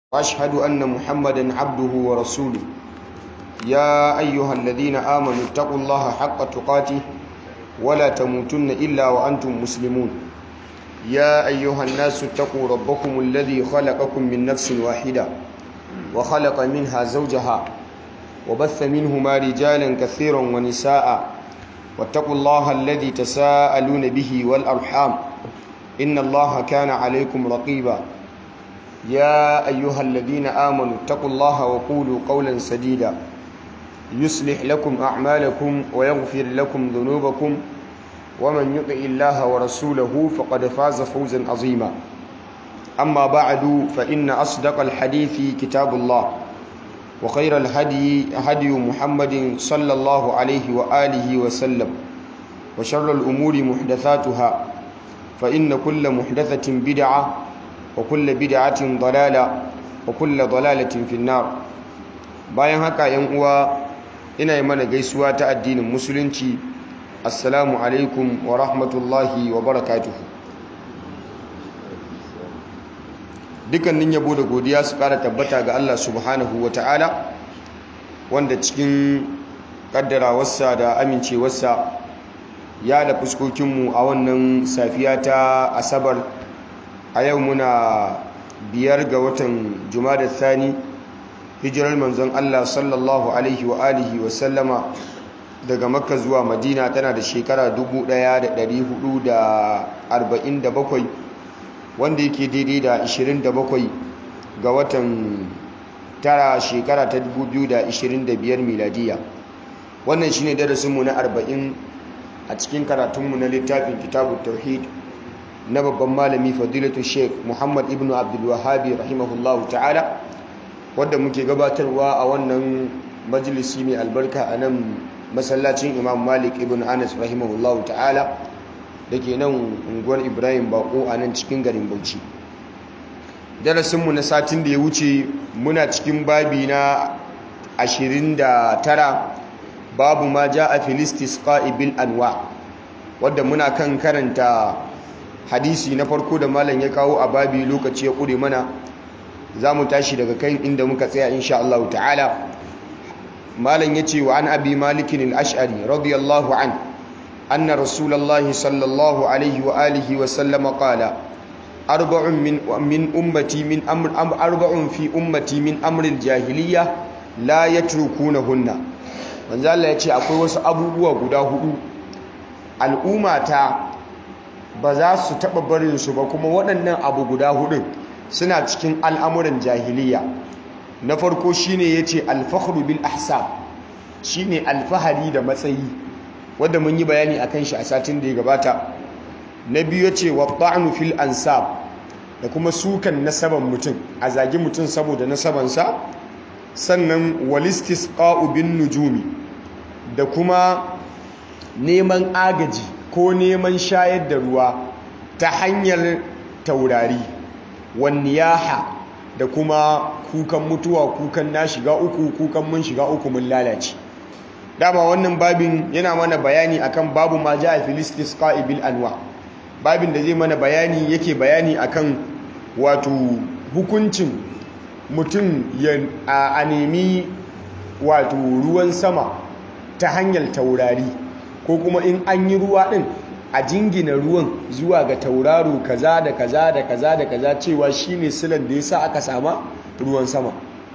وأشهد أن محمدا عبده ورسوله يا أيها الذين آمنوا اتقوا الله حق تقاته ولا تموتن إلا وأنتم مسلمون يا أيها الناس اتقوا ربكم الذي خلقكم من نفس واحدة وخلق منها زوجها وبث منهما رجالا كثيرا ونساء واتقوا الله الذي تساءلون به والأرحام إن الله كان عليكم رقيبا يا أيها الذين آمنوا اتقوا الله وقولوا قولا سديدا يصلح لكم أعمالكم ويغفر لكم ذنوبكم ومن يطع الله ورسوله فقد فاز فوزا عظيما أما بعد فإن أصدق الحديث كتاب الله وخير الهدي هدي محمد صلى الله عليه وآله وسلم وشر الأمور محدثاتها فإن كل محدثة بدعة وكل بدعة ضلالة وكل ضلالة في النار. bayan haka yan uwa ina yi mana gaisuwa ta addinin musulunci. Assalamu alaikum wa rahmatullahi wa barakatuhu. Dukkanin yabo da godiya su kara tabbata ga Allah subhanahu wa ta'ala, wanda cikin kaddarawarsa da amincewarsa ya da fuskokinmu a wannan safiya ta Asabar. A yau muna 5 ga watan Jumada Thani, hijirar manzon Allah sallallahu alaihi wa alihi wa sallama daga Makka zuwa Madina tana da shekara 1447, wanda yake daidai da 27 ga watan tara shekara ta 2025 miladiya. Wannan shine darasinmu na 40 a cikin karatunmu na littafin Kitabut Tauhid na babban malami fadilatu Sheikh Muhammad ibn Abdul Wahhab rahimahullahu ta'ala, wanda muke gabatarwa a wannan majalisi mai albarka a nan masallacin Imam Malik ibn Anas rahimahullahu ta'ala dake nan unguwar Ibrahim Bako a nan cikin garin Bauchi. Darasinmu na satin da ya wuce muna cikin babi na 29, babu ma ja'a fil istisqa'i bil anwa, wanda muna kan karanta hadisi na farko da malam ya kawo a babi, lokaci ya kure mana. za mu tashi daga kan inda muka tsaya insha Allah ta'ala. malam yace wa an abi malikin al-ash'ari radiyallahu an anna rasulullahi sallallahu alaihi wa alihi wa sallam qala arba'un min ummati min amr arba'un fi ummati min amr al-jahiliyyah la yatrukunahunna. manzo Allah yace akwai wasu abubuwa guda hudu al'ummata ba za su taɓa barin su ba, kuma waɗannan abu guda hudun suna cikin al'amuran jahiliya. Na farko shine yace al-fakhru bil ahsab, shine alfahari da matsayi, wanda mun yi bayani akan shi a satin da ya gabata. Na biyu yace wa ta'nu fil ansab, da kuma sukan nasaban mutum, a zagi mutum saboda nasabansa. Sannan wal istisqa'u bin nujumi, da kuma neman agaji ko neman shayar da ruwa ta hanyar taurari. Wanniyaha, da kuma kukan mutuwa, kukan na shiga uku, kukan mun shiga uku mun lalace. Dama wannan babin yana mana bayani akan babu ma ja'a fil istisqa'i bil anwa, babin da zai mana bayani, yake bayani akan wato hukuncin mutum a nemi wato ruwan sama ta hanyar taurari, ko kuma in an yi ruwa din a jingina ruwan zuwa ga tauraro kaza da kaza da kaza da kaza, cewa shine silan da yasa aka sama ruwan sama.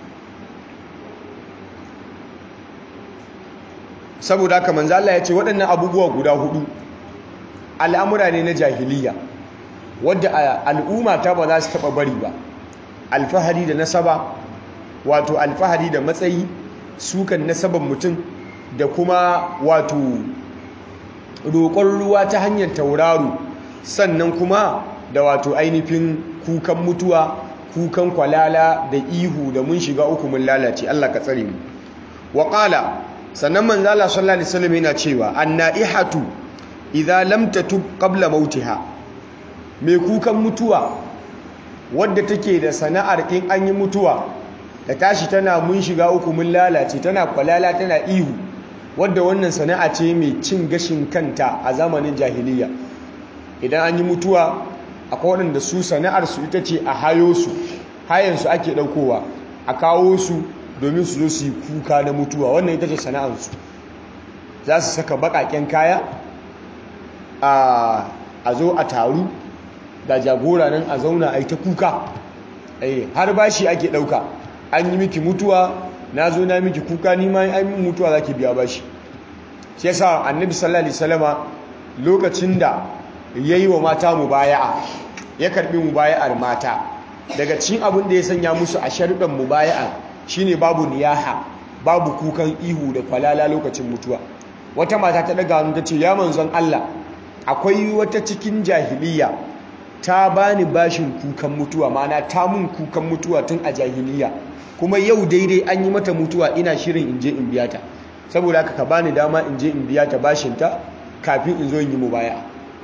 Saboda haka manzo Allah ya ce waɗannan abubuwa guda hudu al'amura ne na jahiliya, wadda al'umma ta ba za su taɓa bari ba. Alfahari da nasaba, wato alfahari da matsayi, sukan nasaban mutum, da kuma wato roƙon ruwa ta hanyar tauraro, sannan kuma da wato ainihin kukan mutuwa, kukan kwalala da ihu da mun shiga uku mun lalace. Allah ka tsare mu. Wa qala, sannan manzo Allah sallallahu alaihi wasallam yana cewa an-naihatu idza lam tatub qabla mautiha, mai kukan mutuwa wadda take da sana'ar in an yi mutuwa da tashi tana mun shiga uku mun lalace, tana kwalala, tana ihu, wadda wannan sana'a ce mai cin gashin kanta a zamanin jahiliya. Idan an yi mutuwa akwai waɗanda su sana'arsu ita ce a hayo su hayansu ake ɗaukowa a kawo su domin su zo su yi kuka na mutuwa. Wannan ita ce sana'arsu. Za su saka baƙaƙen kaya a zo a taru da jagora nan a zauna a yi ta kuka. Har bashi ake ɗauka. An yi miki mutuwa, na zo na miki kuka, ni ma an yi mutuwa za ki biya bashi. Shi yasa annabi sallallahu alaihi wasallama lokacin da ya yi wa mata mubaya'a, ya karɓi mubaya'ar mata, daga cikin abin da ya sanya musu a sharuɗan mubaya'a shine babu niyaha, babu kukan ihu da kwalala lokacin mutuwa. Wata mata ta daga hannu ta ce, ya manzon Allah, akwai wata cikin jahiliya ta bani bashin kukan mutuwa, ma'ana ta mun kukan mutuwa tun a jahiliya, kuma yau daidai an yi mata mutuwa, ina shirin in je in biya ta, saboda haka ka bani dama in je in biya ta bashinta kafin in zo in yi mubaya'a.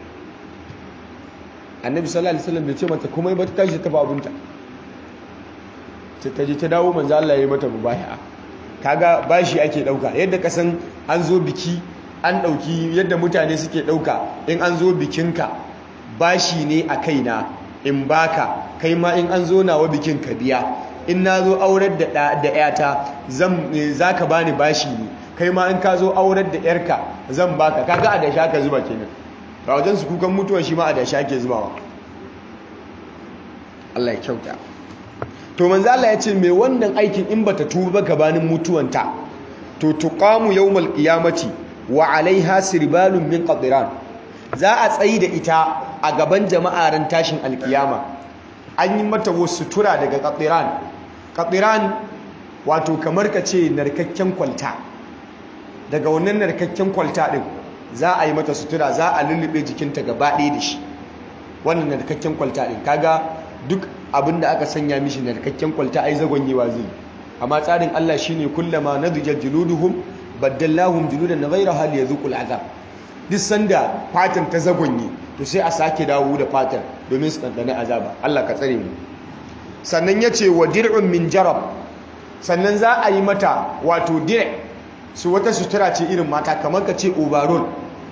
Annabi sallallahu alaihi wasallam bai ce mata komai ba, ta tashi ta ba abunta, ta je ta dawo, manzo Allah ya yi mata mubaya'a. Kaga bashi ake dauka yadda kasan an zo biki an dauki, yadda mutane suke dauka in an zo bikinka bashi ne a kaina in baka, kai ma in an zo nawa bikin ka biya. In na zo aurar da yata za ka bani bashi ne, kai ma in ka zo aurar da yarka zan baka. Kaga a da shaka zuba kenan. Ba wajen su kukan mutuwa shi ma a da shake zubawa. Allah ya kyauta. To manzo Allah ya ce me wannan aikin in bata tuba gabanin mutuwanta, to tuqamu yawmal qiyamati wa alaiha sirbalun min qadran. Za a tsayi da ita a gaban jama'a ran tashin alkiyama. An yi mata wasu sutura daga qadran. Qadran wato kamar ka ce narkakken kwalta. Daga wannan narkakken kwalta din za a yi mata sutura, za a lullube jikinta gaba ɗaya da shi. Wannan narkakken kwalta din kaga duk abinda aka sanya mishi narkakken kwalta ai zagonyewa zai. Amma tsarin Allah shine kullama nadijat juluduhum baddallahum juludan ghayraha liyadhuqul azab. Duk sanda fatan ta zagonye to sai a sake dawo da fatan domin su dandana azaba. Allah ka tsare mu. Sannan yace wa dir'un min jarab. Sannan za a yi mata wato dir' su wata sutura ce irin mata, kamar ka ce overall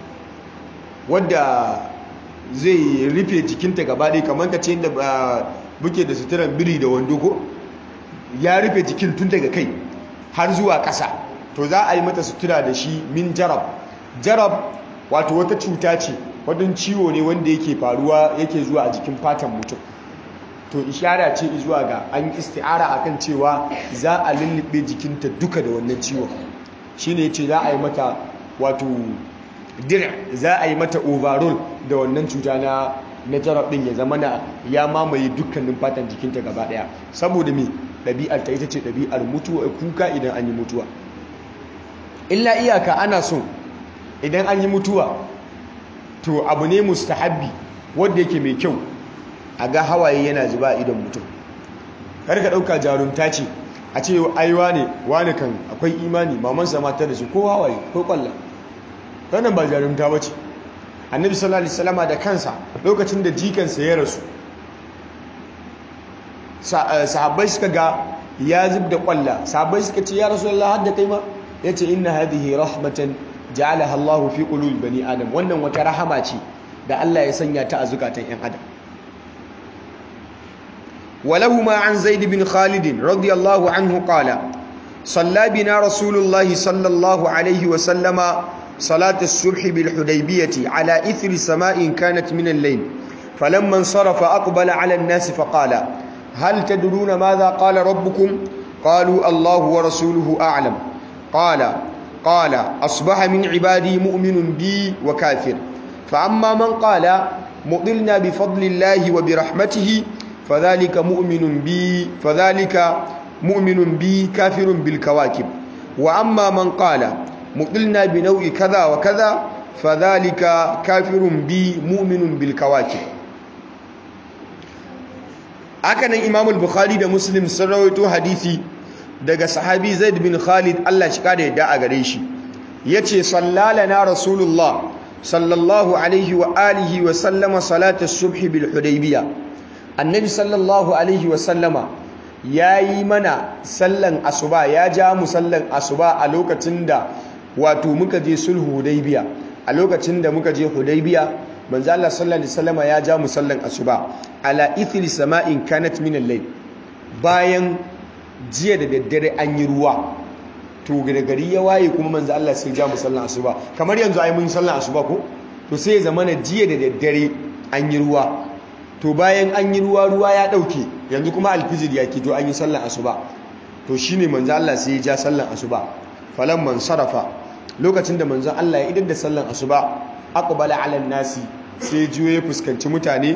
wanda zai rufe jikinta gaba ɗaya, kamar ka ce inda buke da suturan biri da wando ko ya rufe jikin tun daga kai har zuwa ƙasa. To za a yi mata sutura da shi min jarab. Jarab wato wata cuta ce, wadun ciwo ne wanda yake faruwa, yake zuwa a jikin fatan mutum. To ishara ce zuwa ga an isti'ara akan cewa za a lullube jikinta duka da wannan ciwon. Shine yace za a yi mata wato dir, za a yi mata overall da wannan cuta na jarab din, ya zama ya mamaye dukkanin fatan jikinta gaba daya. Saboda me ɗabi'ar ta ita ce ɗabi'ar mutuwa, kuka idan an yi mutuwa. Illa iyaka ana so idan an yi mutuwa to abu ne mustahabbi wanda yake mai kyau a ga hawaye yana zuba idan mutum. Kar ka ɗauka jarumta ce a ce aiwa ne wani kan akwai imani, mamansa mata da shi ko hawaye ko kwallon. Wannan ba jarumta ba ce. Annabi sallallahu alaihi wasallama da kansa lokacin da jikansa ya rasu, sahabbai suka ga ya zub da kwalla, sahabbai suka ce ya rasulullah hadda kai ma, yace inna hadhihi rahmatan ja'alaha Allahu fi qulubi bani adam. Wannan wata rahama ce da Allah ya sanya ta a zukatan yan adam. ولهما عن زيد بن خالد رضي الله عنه قال صلى بنا رسول الله صلى الله عليه وسلم صلاة الصبح بالحديبية على إثر سماء كانت من الليل فلما انصرف أقبل على الناس فقال هل تدرون ماذا قال ربكم؟ قالوا الله ورسوله أعلم. قال أصبح من عبادي مؤمن بي وكافر، فأما من قال مطرنا بفضل الله وبرحمته فذلك مؤمن بي كافر بالكواكب، وأما من قال مطلنا بنوع كذا وكذا فذلك كافر بي مؤمن بالكواكب. hakanan Imam al-Bukhari da Muslim sun rawaito hadisi daga sahabi Zaid bin Khalid, Allah shi kada yadda a gare shi, yace sallalana Rasulullah sallallahu alaihi wa alihi wa sallama salatas subhi bil Hudaybiyah. Annabi sallallahu alaihi wa sallama yayi mana sallan asuba, ya ja mu sallan asuba a lokacin da wato muka je sulhu Hudaybiya. A lokacin da muka je Hudaybiya, manzo Allah sallallahu alaihi wasallama ya ja mu sallan asuba ala ithri sama'in kanat min al-layl, bayan jiya da daddare an yi ruwa to da gari ya waye kuma manzo Allah sai ja mu sallan asuba kamar yanzu ai mun sallan asuba ko to sai ya zama na jiya da daddare an yi ruwa to bayan an yi ruwa ya dauke yanzu kuma alfijir ya to an yi sallan asuba to shine manzo Allah sai ya ja sallan asuba falamman sarafa lokacin da manzo Allah ya idan da sallan asuba aqbala ala nasi sai juyo ya fuskanci mutane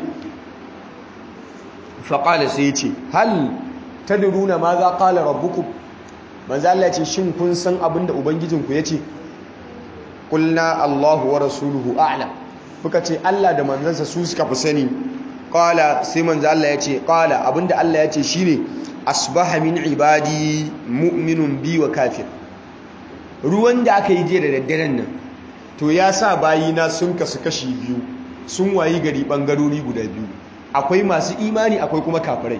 faqala sai ya ce hal tadruna ma za qala rabbukum manzo Allah ce shin kun san abinda ubangijinku yace qulna Allahu wa rasuluhu a'lam muka ce Allah da manzansa su suka fi sani qala sai manzo Allah yace qala abinda Allah yace shine asbaha min ibadi mu'minun bi wa kafir ruwan da aka yi jiya da daddaren nan to ya sa bayina sun kasu kashi biyu sun wayi gari bangarori guda biyu akwai masu imani akwai kuma kafirai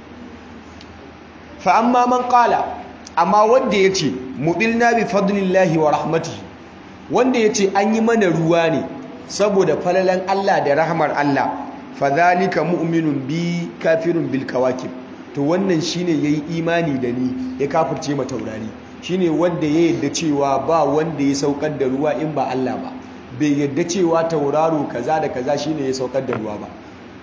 fa amma man qala amma wanda yace mubilna bi fadlillahi wa rahmatihi wanda yace an yi mana ruwa ne saboda falalan Allah da rahmar Allah fadhalika mu'minun bi kafirun bil kawakib to wannan shine yayi imani da ni ya kafirce ma taurari shine wanda ya yadda cewa ba wanda ya saukar da ruwa in ba Allah ba bai yadda cewa tauraro kaza da kaza shine ya saukar da ruwa ba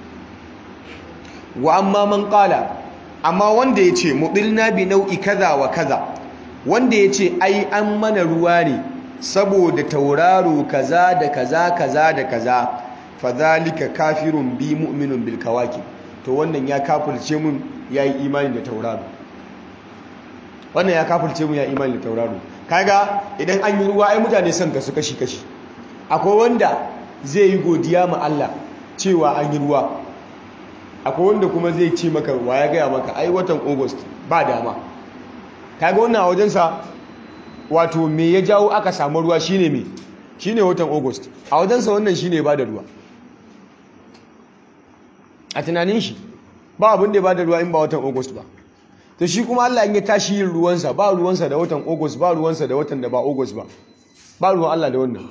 wa amma man qala amma wanda ya ce muɗilna bi nau'i kaza wa kaza wanda ya ce ai an mana ruwa ne saboda tauraro kaza da kaza kaza da kaza fadhalika kafirun bi mu'minun bil kawakib to wannan ya kafirce mun yayi imani da tauraro wannan ya kafirce mun yayi imani da tauraro kaga idan an yi ruwa ai mutane son ka su kashi kashi akwai wanda zai yi godiya ma Allah cewa an yi ruwa akwai wanda kuma zai ce maka wa ya gaya maka ai watan August ba dama kaga wannan a wajensa wato me ya jawo aka samu ruwa shine me shine watan August a wajensa wannan shine ba da ruwa a tunanin shi ba abin da ya ba da ruwa in ba watan August ba to shi kuma Allah in ya tashi yin ruwansa ba ruwansa da watan August ba ruwansa da watan da ba August ba ruwan Allah da wannan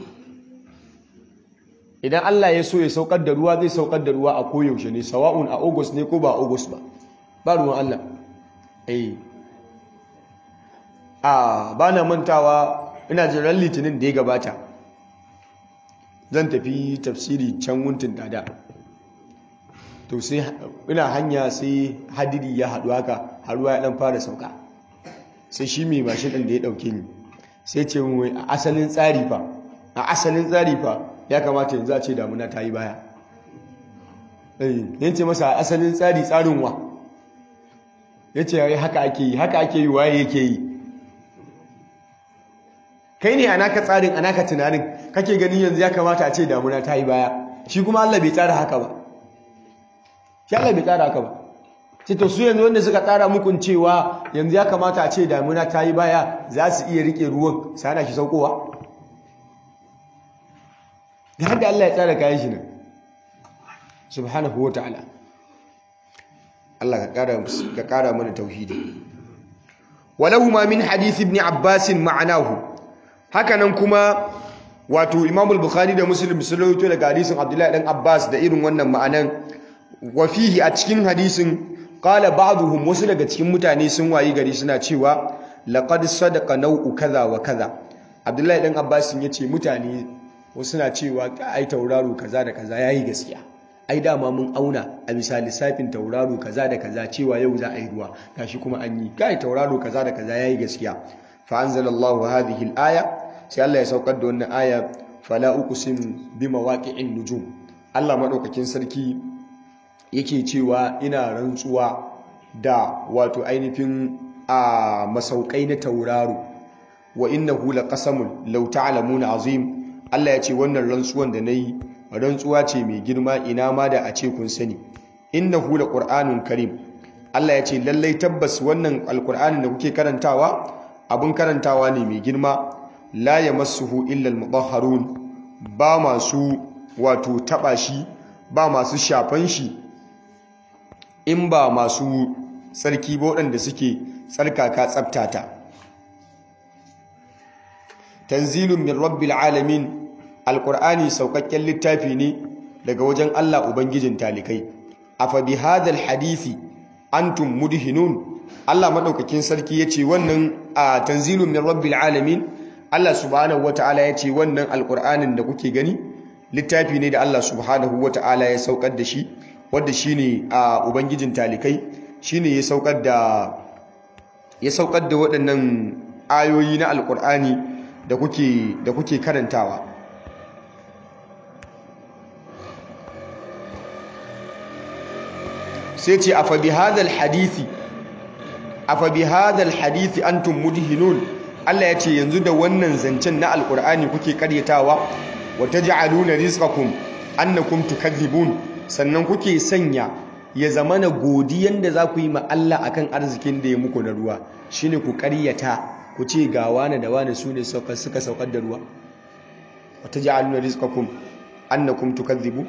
idan Allah ya so ya saukar da ruwa zai saukar da ruwa a koyaushe ne sawa'un a August ne ko ba August ba ruwan Allah ba na mantawa ina jin ran litinin da ya gabata zan tafi tafsiri can wuntun dada to sai ina hanya sai hadiri ya haɗu haka haruwa ya ɗan fara sauka sai shi mai mashin ɗin da ya ɗauke ni sai ce mu a asalin tsari fa ya kamata yanzu a ce damuna ta yi baya yin ce masa asalin tsarin wa ya ce haka ake yi waye yake yi kai ne a naka tsarin a naka tunanin kake gani yanzu ya kamata a ce damuna ta yi baya shi kuma Allah bai tsara haka ba ce to su yanzu wanda suka tsara mukun cewa yanzu ya kamata a ce damuna ta yi baya za su iya rike ruwan sana shi saukowa da haka Allah ya tsara kayan shi nan subhanahu wa ta'ala Allah ka kara mana tauhidi walahu ma min hadith ibn Abbas ma'anahu hakanan kuma wato Imam al-Bukhari da Muslim sun rawaito daga hadisin Abdullah dan Abbas da irin wannan ma'anan wa fihi a cikin hadisin qala ba'dhum wasu daga cikin mutane sun wayi gari suna cewa laqad sadaqa nau'u kaza wa kaza Abdullah dan Abbas yace mutane wasu na cewa ai tauraro kaza da kaza yayi gaskiya ai dama mun auna a bisa lissafin tauraro kaza da kaza cewa yau za a yi ruwa gashi kuma an yi kai tauraro kaza da kaza yayi gaskiya fa anzalallahu hadhihi al-aya sai Allah ya saukar da wannan aya fala uqsim bi mawaqi'in nujum Allah madaukakin sarki yake cewa ina rantsuwa da wato ainihin a masaukai na tauraro wa innahu laqasamun law ta'lamuna azim Allah ya ce wannan rantsuwan da nayi rantsuwa ce mai girma ina ma da a ce kun sani innahu laqur'anun karim Allah ya ce lallai tabbas wannan alqur'anin da kuke karantawa abun karantawa ne mai girma la yamassuhu illa almutahharun ba masu wato taba shi ba masu shafan shi in ba masu tsarki ba waɗanda suke tsarkaka tsaftata tanzilun min rabbil alamin alqur'ani saukakken littafi ne daga wajen Allah ubangijin talikai afa bi hadal hadisi antum mudhinun Allah madaukakin sarki yace wannan tanzilun min rabbil alamin Allah subhanahu wataala yace wannan alqur'anin da kuke gani littafi ne da Allah subhanahu wataala ya saukar da shi wanda shine ubangijin talikai shine ya saukar da waɗannan ayoyi na alqur'ani da kuke karantawa. sai ce afa bi hadal hadithi antum mudhinun Allah ya ce yanzu da wannan zancen na alkur'ani kuke karyatawa wa taj'aluna rizqakum annakum tukadhibun sannan kuke sanya ya zamana godiyan da za ku yi ma Allah akan arzikin da ya muku na ruwa shine ku karyata ku ce ga wani da wani sune suka saukar da ruwa wa taj'aluna rizqakum annakum tukadhibun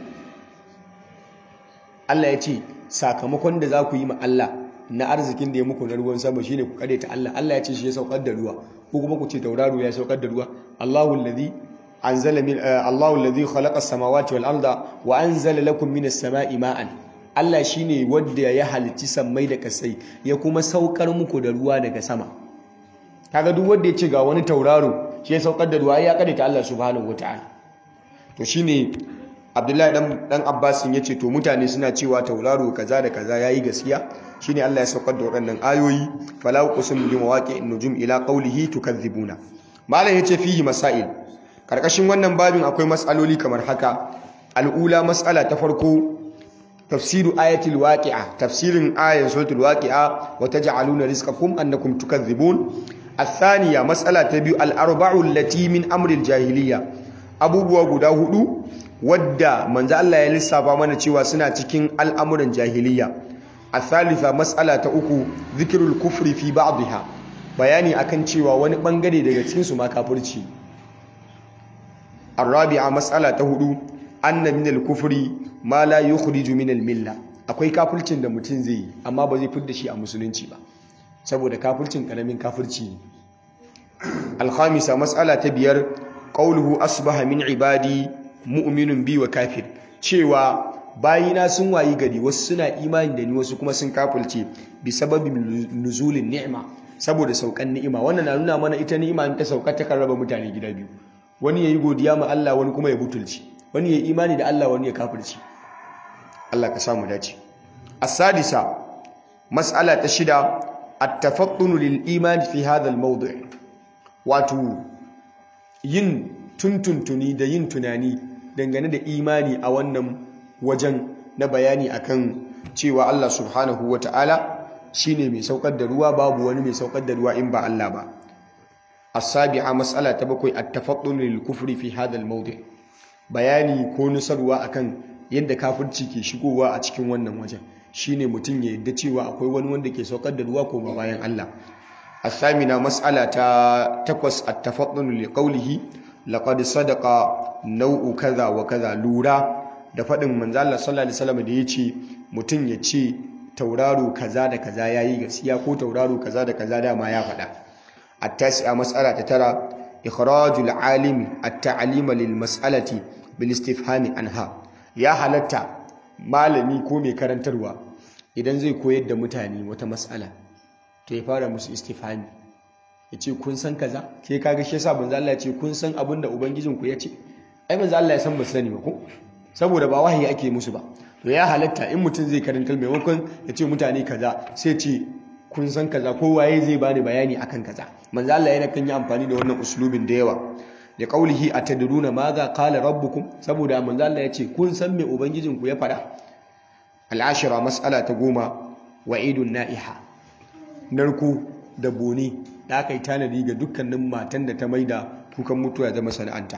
Allah ya ce sakamakon da za ku yi ma Allah na arzikin da ya muku na ruwan sama shine ku kare ta Allah. Allah ya ce shi ya saukar da ruwa ko kuma ku ce tauraro ya saukar da ruwa. Allahu alladhi khalaqa as-samawati wal arda wa anzala lakum minas sama'i ma'an. Allah shine wanda ya halicci sammai da kasai ya kuma saukar muku da ruwa daga sama. Kaga duk wanda ya ce ga wani tauraro shi ya saukar da ruwa ya kare ta Allah subhanahu wataala. To shine Abdullahi dan Abbasin ya ce to mutane suna cewa tauraro kaza da kaza yayi gaskiya shine Allah ya saukar da waɗannan ayoyi fala uqsimu bi mawaqi'in nujum ila qawlihi tukadhibuna. Malam yace fihi masail karkashin wannan babin akwai mas'aloli kamar haka. Al'ula mas'ala ta farko tafsiru ayatil waqi'a tafsirin ayatin suratul waqi'a wa taj'aluna rizqakum annakum tukadhibun. الثانية مسألة تبيو الأربع التي من أمر الجاهلية abubuwa guda hudu wadda manzo Allah ya lissafa mana cewa suna cikin al'amuran jahiliya. Athalitha mas'ala ta uku zikrul kufri fi ba'dha bayani akan cewa wani bangare daga cikin su ma kafirci. Arabi'a mas'ala ta hudu anna min al-kufri ma la yukhriju min al-milla akwai kafircin da mutum zai yi amma ba zai fidda shi a musulunci ba saboda kafircin karamin kafirci ne. Al-khamisa mas'ala ta biyar qawluhu asbaha min ibadi mu'minun bi wa kafir cewa bayina sun wayi gari wasu suna imani da ni wasu kuma sun kafirce bi sababin nuzulin ni'ma saboda saukan ni'ima. Wannan na nuna mana ita ni'ima ta sauka ta kan raba mutane gida biyu, wani yayi godiya ma Allah wani kuma ya butulci, wani yayi imani da Allah wani ya kafirci. Allah ka samu dace. As-sadisa mas'ala ta shida at-tafattun lil iman fi hadha al-mawdu' wato yin tuntuntuni da yin tunani dangane da imani a wannan wajen na bayani akan cewa Allah subhanahu wata'ala shine mai saukar da ruwa, babu wani mai saukar da ruwa in ba Allah ba. As-sabi'a mas'ala ta bakwai at-tafaddul lil kufri fi hadha al-mawdi' bayani ko nusarwa akan yadda kafirci ke shigowa a cikin wannan wajen shine mutum ya yadda cewa akwai wani wanda ke saukar da ruwa ko ba bayan Allah. الثامنة مسألة تقص التفضل لقوله لقد صدق نوع كذا وكذا لورا da faɗin manzo Allah sallallahu alaihi wasallam da yace mutum ya ce tauraro kaza da kaza yayi gaskiya ko tauraro kaza da kaza dama ya faɗa. At-tasi'a mas'ala ta tara ikhrajul alimi at-ta'lima lil mas'alati bil istifhami anha. Ya halatta malami ko mai karantarwa idan zai koyar da mutane wata mas'ala to ya fara musu istifhami ya ce kun san kaza ke kaga shi yasa manzo Allah ya ce kun san abin da ubangijinku ya ce ai manzo Allah ya san ba su sani ba ko saboda ba wahayi ake musu ba. To ya halatta in mutum zai karanta maimakon ya ce mutane kaza sai ce kun san kaza ko waye zai bani bayani akan kaza. Manzo Allah yana kan yi amfani da wannan uslubin da yawa da qaulihi atadruna madha qala rabbukum saboda manzo Allah ya ce kun san me ubangijinku ya fada. Al-ashira mas'ala ta 10 wa'idun na'iha narko da bone da aka yi tanadi ga dukkanin matan da ta maida kukan mutuwa zama sana'anta.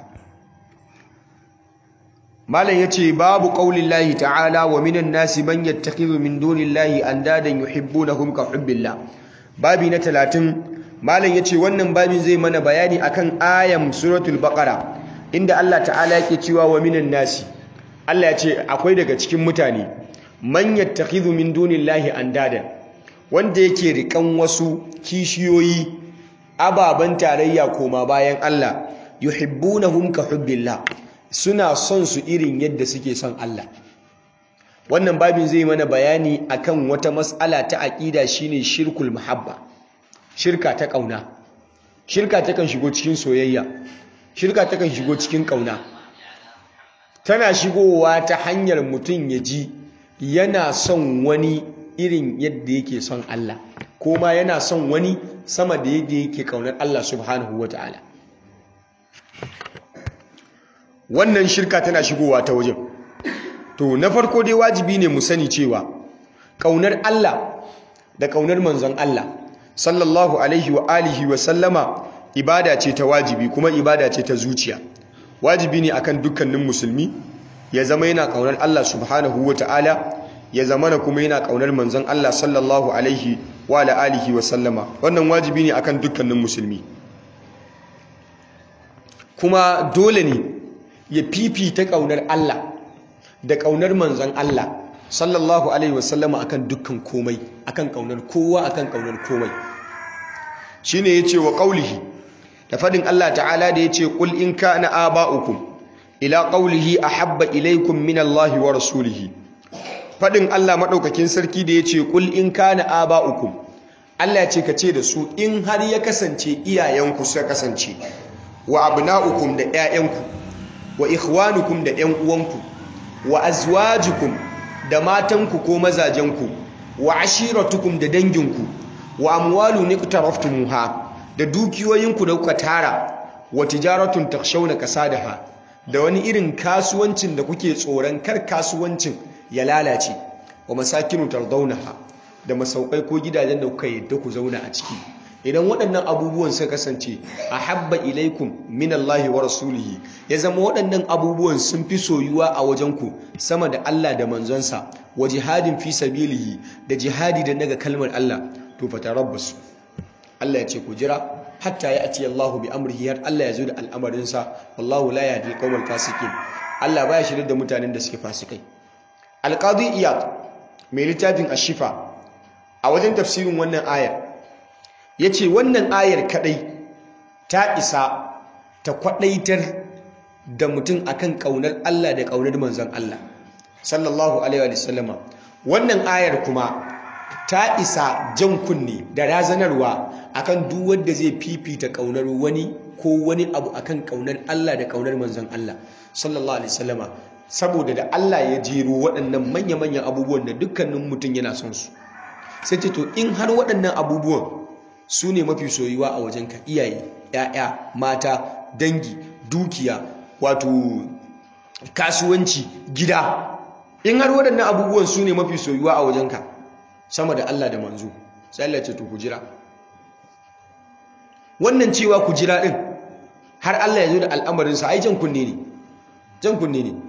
Malam yace babu qaulillahi ta'ala wa minan nasi man yattakhidhu min dunillahi andadan yuhibbunahum ka hubbillah. Babi na 30 malam yace wannan babin zai mana bayani akan ayan suratul baqara inda Allah ta'ala yake cewa wa minan nasi, Allah yace akwai daga cikin mutane man yattakhidhu min dunillahi andadan wanda yake rikan wasu kishiyoyi ababan tarayya koma bayan Allah yuhibbunahum ka hubbillah suna son su irin yadda suke son Allah. wannan babin zai mana bayani akan wata mas'ala ta aqida shine shirkul muhabba, shirka ta kauna. Shirka takan shigo cikin soyayya, shirka takan shigo cikin kauna. Tana shigowa ta hanyar mutum ya ji yana son wani irin yadda yake son Allah, ko ma yana son wani sama da yadda yake kaunar Allah subhanahu wataala. Wannan shirka tana shigowa ta wajen. To na farko dai wajibi ne mu sani cewa kaunar Allah da kaunar manzon Allah sallallahu alaihi wa alihi wa sallama ibada ce ta wajibi, kuma ibada ce ta zuciya. Wajibi ne akan dukkanin musulmi ya zama yana kaunar Allah subhanahu wataala, ya zama na kuma yana kaunar manzon Allah sallallahu alaihi wa alihi wa sallama. Wannan wajibi ne akan dukkanin musulmi. Kuma dole ne ya fifita kaunar Allah da kaunar manzon Allah sallallahu alaihi wa sallama akan dukkan komai, akan kaunar kowa, akan kaunar komai. Shine yace wa qaulihi, da fadin Allah ta'ala da yace qul in kana aba'ukum ila qaulihi ahabba ilaykum min Allahi wa rasulihi. Fadin Allah madaukakin sarki da yace qul in kana aba'ukum, Allah ya ce kace da su in har ya kasance iyayenku suka kasance, wa abna'ukum da ƴaƴanku, wa ikhwanukum da ƴan uwanku, wa azwajukum da matanku ko mazajenku, wa ashiratukum da danginku, wa amwalun iqtaraftumuha da dukiyoyinku da kuka tara, wa tijaratun takshawna kasadaha da wani irin kasuwancin da kuke tsoron kar kasuwancin ya lalace, wa masakinu tardawnaha da masaukai ko gidajen da kuka yadda ku zauna a ciki. Idan waɗannan abubuwan suka kasance ahabba ilaikum minallahi wa rasulihi, ya zama waɗannan abubuwan sun fi soyuwa a wajenku sama da Allah da manzonsa, wa jihadin fi sabilihi da jihadi da daga kalmar Allah, to fatarabbasu, Allah ya ce ku jira hatta ya ati Allahu bi amrihi, har Allah ya zo da al'amarinsa. Wallahu la yahdi al-qawmal fasikin, Allah baya shirye da mutanen da suke fasikai. Al-Qadi Iyad mai littafin Ash-Shifa a wajen tafsirin wannan ayar yace wannan ayar kadai ta isa ta kwadaitar da mutum akan kaunar Allah da kaunar manzon Allah sallallahu alaihi wa sallama. Wannan ayar kuma ta isa jan kunne da razanarwa akan duk wanda zai fifita kaunar wani ko wani abu akan kaunar Allah da kaunar manzon Allah sallallahu alaihi wasallama, saboda da Allah ya jero waɗannan manya-manyan abubuwan da dukkanin mutum yana son su, sai ce to in har waɗannan abubuwan su ne mafi soyuwa a wajenka, iyaye, ‘ya'ya, mata, dangi, dukiya, wato kasuwanci, gida, in har waɗannan abubuwan su ne mafi soyuwa a wajenka sama da Allah da manzo, sai Allah ce to ku jira. Wannan cewa ku jira ɗin har Allah ya zo da al'amarinsa, ai jan kunne ne, jan kunne ne.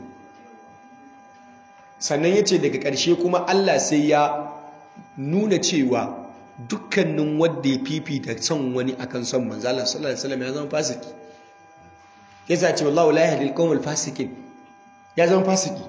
Sannan ya ce daga ƙarshe kuma Allah sai ya nuna cewa dukkanin wanda ya fifita son wani akan son manzo Allah sallallahu alaihi wasallam ya zama fasiki. Yasa ce wallahu la yahdi al-qawmal fasikin, ya zama fasiki.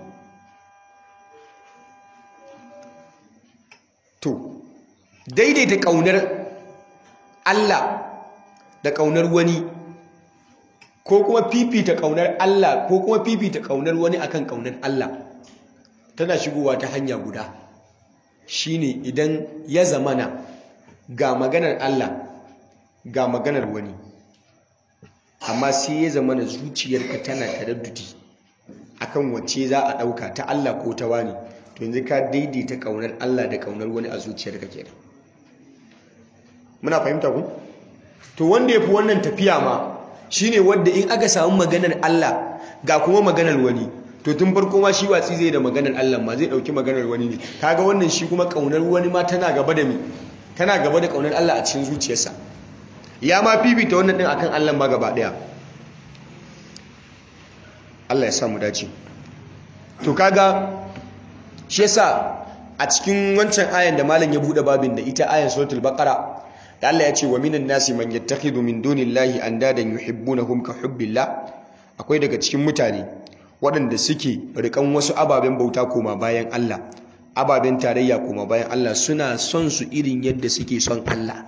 To daidaita kaunar Allah da kaunar wani, ko kuma fifita kaunar Allah ko kuma fifita kaunar wani akan kaunar Allah, tana shigowa ta hanya guda, shine idan ya zamana ga maganar Allah ga maganar wani, amma sai ya zamana zuciyarka tana taraddudi akan wacce za a ɗauka, ta Allah ko ta wani, to yanzu ka daidaita kaunar Allah da kaunar wani a zuciyarka kenan. Muna fahimta ku? To wanda yafi wannan tafiya ma shine wanda in aka samu maganar Allah ga kuma maganar wani, to tun farko ma shi watsi zai da maganar Allah ma, zai dauki maganar wani ne. Kaga wannan shi kuma kaunar wani ma tana gaba da tana gaba da kaunar Allah a cikin zuciyarsa, ya ma fifita wannan din akan Allah ma gaba daya. Allah ya sa mu dace. To kaga shi yasa a cikin wancan ayan da malam ya bude babin da ita, ayan suratul baqara, da Allah ya ce wa minan nasi man yattakhidhu min dunillahi andadan yuhibbunahum ka hubbillah, akwai daga cikin mutane waɗanda suke rikan wasu ababen bauta koma bayan Allah, ababen tarayya koma bayan Allah, suna son su irin yadda suke son Allah.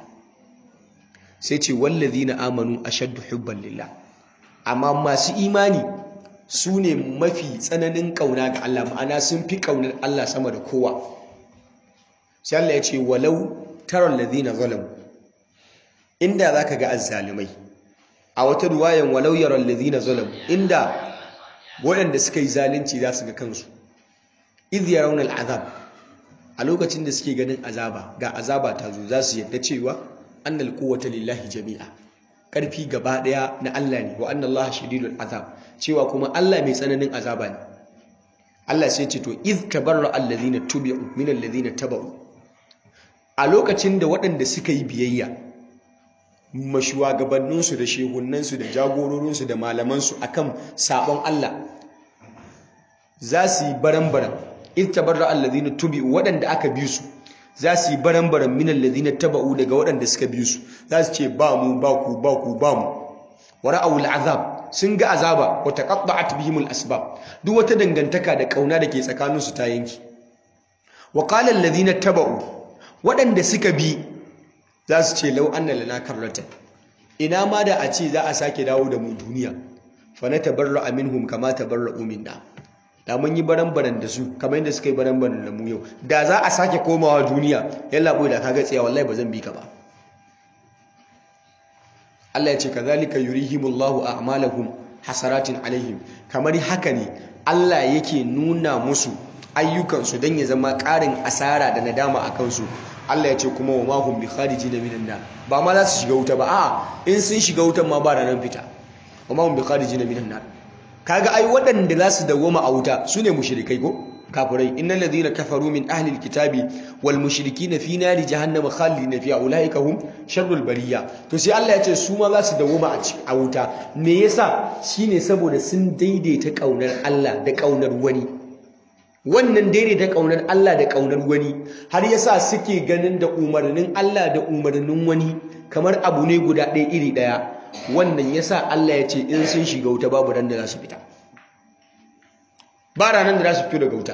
Sai ce wallazina amanu ashaddu hubban lillah, amma masu imani su ne mafi tsananin kauna ga Allah, ma'ana sun fi kaunar Allah sama da kowa. Sai Allah ya ce walau taral ladina zalamu, inda zaka ga azzalimai, a wata ruwayan walau yaral ladina zalamu, inda waɗanda suka yi zalunci za su ga kansu, idh yarawna al'azab, a lokacin da suke ganin azaba, ga azaba ta zo, za su yadda cewa annal quwwata lillahi jami'a, karfi gaba daya na Allah ne, wa anna Allah shadidul azab, cewa kuma Allah mai tsananin azaba ne. Allah sai ce to idh tabarra alladhina tubi'u min alladhina taba'u, a lokacin da waɗanda suka yi biyayya mashuwagabanninsu da shehunansu da jagororinsu da malamansu akan sabon Allah za su yi baran-baran. idh tabarra alladhina tubi'u, waɗanda aka bi su za su yi baran-baran min alladhina taba'u, daga waɗanda suka bi su, za su ce ba mu ba ku ba ku ba mu. wa ra'aw al'azab, sun ga azaba, wa taqatta'at bihim al'asbab, duk wata dangantaka da kauna da ke tsakaninsu ta yanki. wa qala alladhina taba'u, waɗanda suka bi za su ce law anna lana karratan, ina ma da a ce za a sake dawo da mu duniya, fa natabarra'a minhum kama tabarra'u minna, da mun yi baran-baran da su kamar yadda suka yi baran-baran da mu yau. Da za a sake komawa duniya, yalla boy da kaga tsaya wallahi ba zan bi ka ba. Allah ya ce kazalika yurihimullahu a'malahum hasaratin alaihim, kamar haka ne Allah yake nuna musu ayyukansu don ya zama ƙarin asara da nadama a kansu. Allah ya ce kuma wa mahum bi kharijina minan nar, ba ma za su shiga wuta ba, a'a in sun shiga wutan ma ba ranar fita. wa mahum bi kharijina minan nar, kaga ai waɗanda za su dawoma a wuta su ne mushrikai ko kafirai. innal ladhina kafaru min ahli alkitabi wal mushrikina fi nari jahannama khalidina fiha ulaika hum sharrul bariya. to sai Allah ya ce su ma za su dawoma a wuta. me yasa? shine saboda sun daidaita kaunar Allah da kaunar wani. wannan daidaita kaunar Allah da kaunar wani har yasa suke ganin da umarnin Allah da umarnin wani kamar abu ne guda ɗaya iri ɗaya. wannan yasa Allah ya ce in sun shiga wuta babu ran da za su fita, ba ranar da za su fito daga wuta.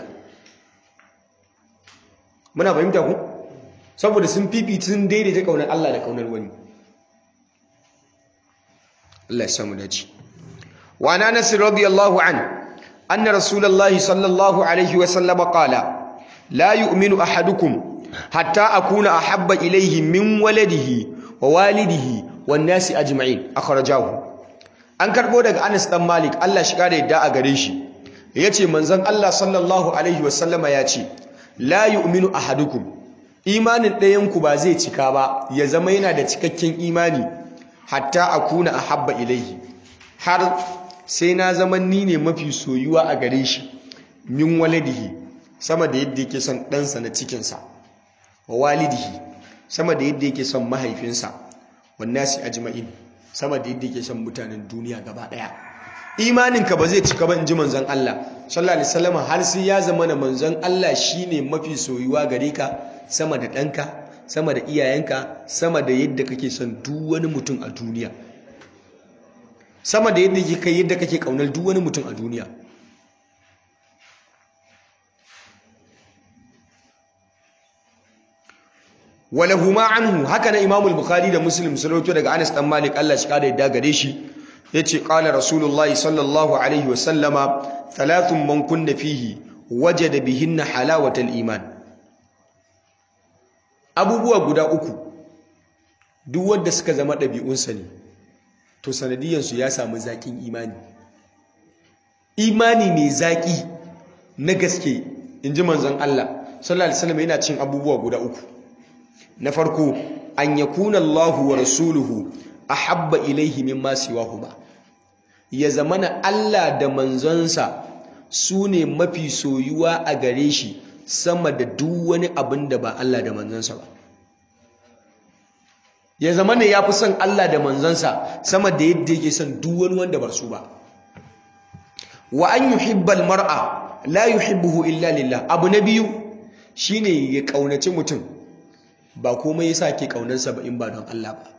muna fahimta ku? saboda sun sun daidaita kaunar Allah da kaunar wani. Allah ya samu dace. wa ana Anas radiyallahu an anna rasulullahi sallallahu alaihi wa sallam qala la yu'minu ahadukum hatta akuna ahabba ilayhi min waladihi wa walidihi wan nasi ajma'in, akhrajahu. an karbo daga Anas dan Malik, Allah shi kare yadda a gare shi, yace manzon Allah sallallahu alaihi wasallama yace la yu'minu ahadukum, imanin ɗayan ku ba zai cika ba, ya zama yana da cikakken imani, hatta akuna ahabba ilayhi, har sai na zama ni ne mafi soyuwa a gare shi, min waladihi, sama da yadda yake son ɗansa na cikinsa, wa walidihi, sama da yadda yake son mahaifinsa, wan nasi ajma'in, sama da yadda yake son mutanen duniya gaba daya. imaninka ba zai cika ba, inji manzon Allah sallallahu alaihi wasallam, har sai ya zama na manzon Allah shine mafi soyuwa gare ka sama da danka, sama da iyayenka, sama da yadda kake son duk wani mutum a duniya, sama da yadda kake kaunar duk wani mutum a duniya. walahuma anhu, haka na Imam al-Bukhari da Muslim sun rawaito daga Anas dan Malik, Allah shi kada yadda gare shi, yace qala Rasulullahi sallallahu alaihi wasallama thalathun man kunna fihi wajada bihinna halawatal iman. abubuwa guda uku duk wanda suka zama ɗabi'unsa ne, to sanadiyansu ya samu zaƙin imani. imani mai zaƙi na gaske, inji manzon Allah sallallahu alaihi wasallam, yana cin abubuwa guda uku. na farko, an yakuna Allahu wa rasuluhu ahabba ilaihi mimma siwahuma, ya zamana Allah da manzonsa su ne mafi soyuwa a gare shi sama da duk wani abin da ba Allah da manzonsa ba. ya zamana ya fi son Allah da manzonsa sama da yadda yake son duk wani wanda ba su ba. wa an yuhibbal mar'a la yuhibbuhu illa lillah. abu na biyu shine ya kaunaci mutum, ba komai yasa ke kaunarsa ba in ba don Allah ba.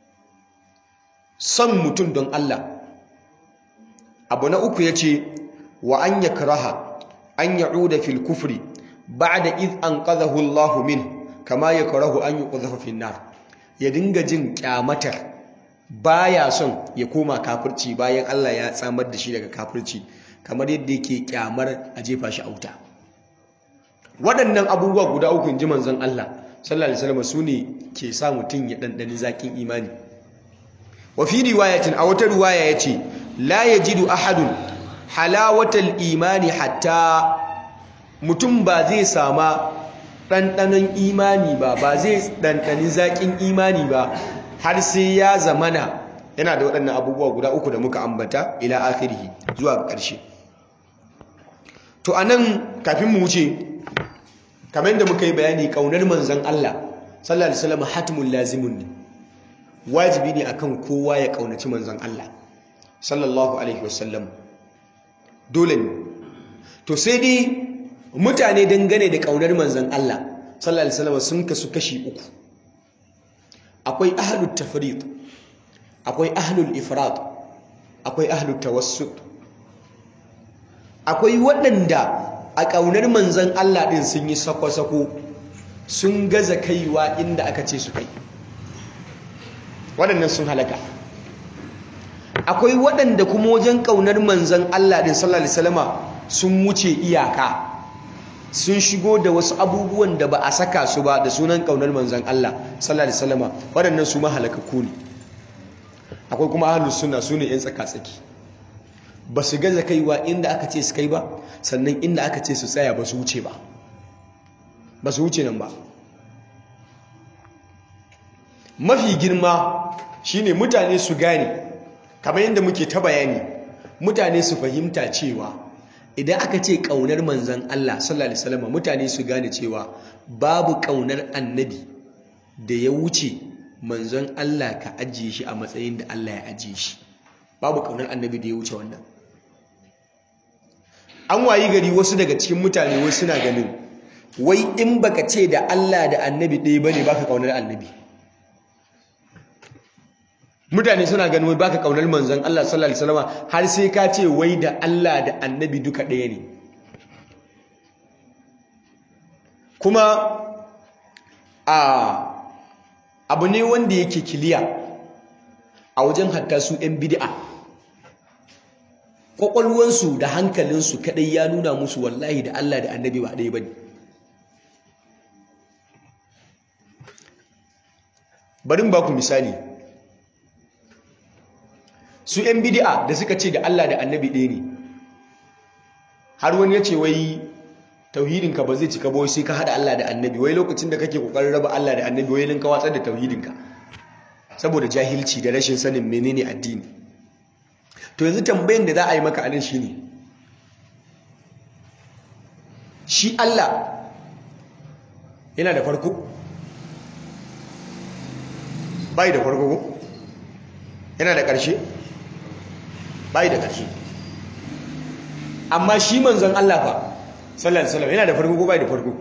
son mutum don Allah. abu na uku yace wa an yakraha an ya'uda fil kufri ba'da id anqadhahu Allah min kama yakrahu an yuqdhafa fin nar. ya dinga jin kyamatar, baya son ya koma kafirci bayan Allah ya tsamar da shi daga kafirci, kamar yadda yake kyamar a jefa shi a wuta. Waɗannan abubuwa guda uku inji manzon Allah sallallahu alaihi wasallam sune ke sa mutum ya dandani zakin imani. Wa fi riwayatin a wata riwaya yace la yajidu ahadun halawatal imani hatta mutum ba zai sama ɗanɗanon imani ba zai ɗanɗani zaƙin imani ba har sai ya zamana yana da waɗannan abubuwa guda uku da muka ambata ila akhirihi zuwa ƙarshe. To anan kafin mu wuce, kamar yadda muka yi bayani, ƙaunar manzon Allah sallallahu alaihi wasallam hatmul lazimun ne, wajibi ne akan kowa ya ƙaunaci manzon Allah sallallahu alaihi wasallam, dole ne. To sai dai mutane dangane da ƙaunar manzon Allah sallallahu alaihi wasallam sun kasu kashi uku. Akwai ahlut tafrid, akwai ahlul ifrat, akwai ahlut tawassut. Akwai waɗanda a ƙaunar manzon Allah ɗin sun yi sako-sako, sun gaza kaiwa inda aka ce su kai, waɗannan sun halaka. Akwai waɗanda kuma wajen ƙaunar manzon Allah ɗin sallallahu alaihi wasallama sun wuce iyaka, sun shigo da wasu abubuwan da ba a saka su ba da sunan ƙaunar manzon Allah sallallahu alaihi wasallama, waɗannan su ma halakakku ne. Akwai kuma ahlus sunna, su ne 'yan tsaka-tsaki, ba su gaza kaiwa inda aka ce su kai ba, sannan inda aka ce su tsaya ba su wuce ba, ba su wuce nan ba. Mafi girma shine mutane su gane, kamar yadda muke ta bayani, mutane su fahimta cewa idan aka ce ƙaunar manzon Allah sallallahu alaihi wasallam, mutane su gane cewa babu ƙaunar annabi da ya wuce manzon Allah ka ajiye shi a matsayin da Allah ya ajiye shi. Babu ƙaunar annabi da ya wuce wannan. An wayi gari wasu daga cikin mutane wasu suna ganin wai in baka ce da Allah da annabi ɗaya bane baka ƙaunar annabi. Mutane suna ganin wai baka ƙaunar manzon Allah sallallahu alaihi wasallam har sai ka ce wai da Allah da annabi duka ɗaya ne. Kuma abu ne wanda yake kiliya a wajen hatta su 'yan bid'a. Ƙwaƙwalwansu da hankalinsu kaɗai ya nuna musu wallahi da Allah da annabi ba ɗaya ba ne. Bari ba ku misali. Su 'yan bid'a da suka ce da Allah da annabi ɗaya ne, har wani ya ce wai tauhidinka ba zai cika ba sai ka haɗa Allah da annabi, wai lokacin da kake ƙoƙarin raba Allah da annabi wai nan ka watsar da tauhidinka saboda jahilci da rashin sanin menene addini. To yanzu tambayin da za a yi maka anan shine, shi Allah yana da farko? Bai da farko ko? Yana da ƙarshe? Bai da ƙarshe. Amma shi manzon Allah fa sallallahu alaihi wasallam yana da farko ko bai da farko?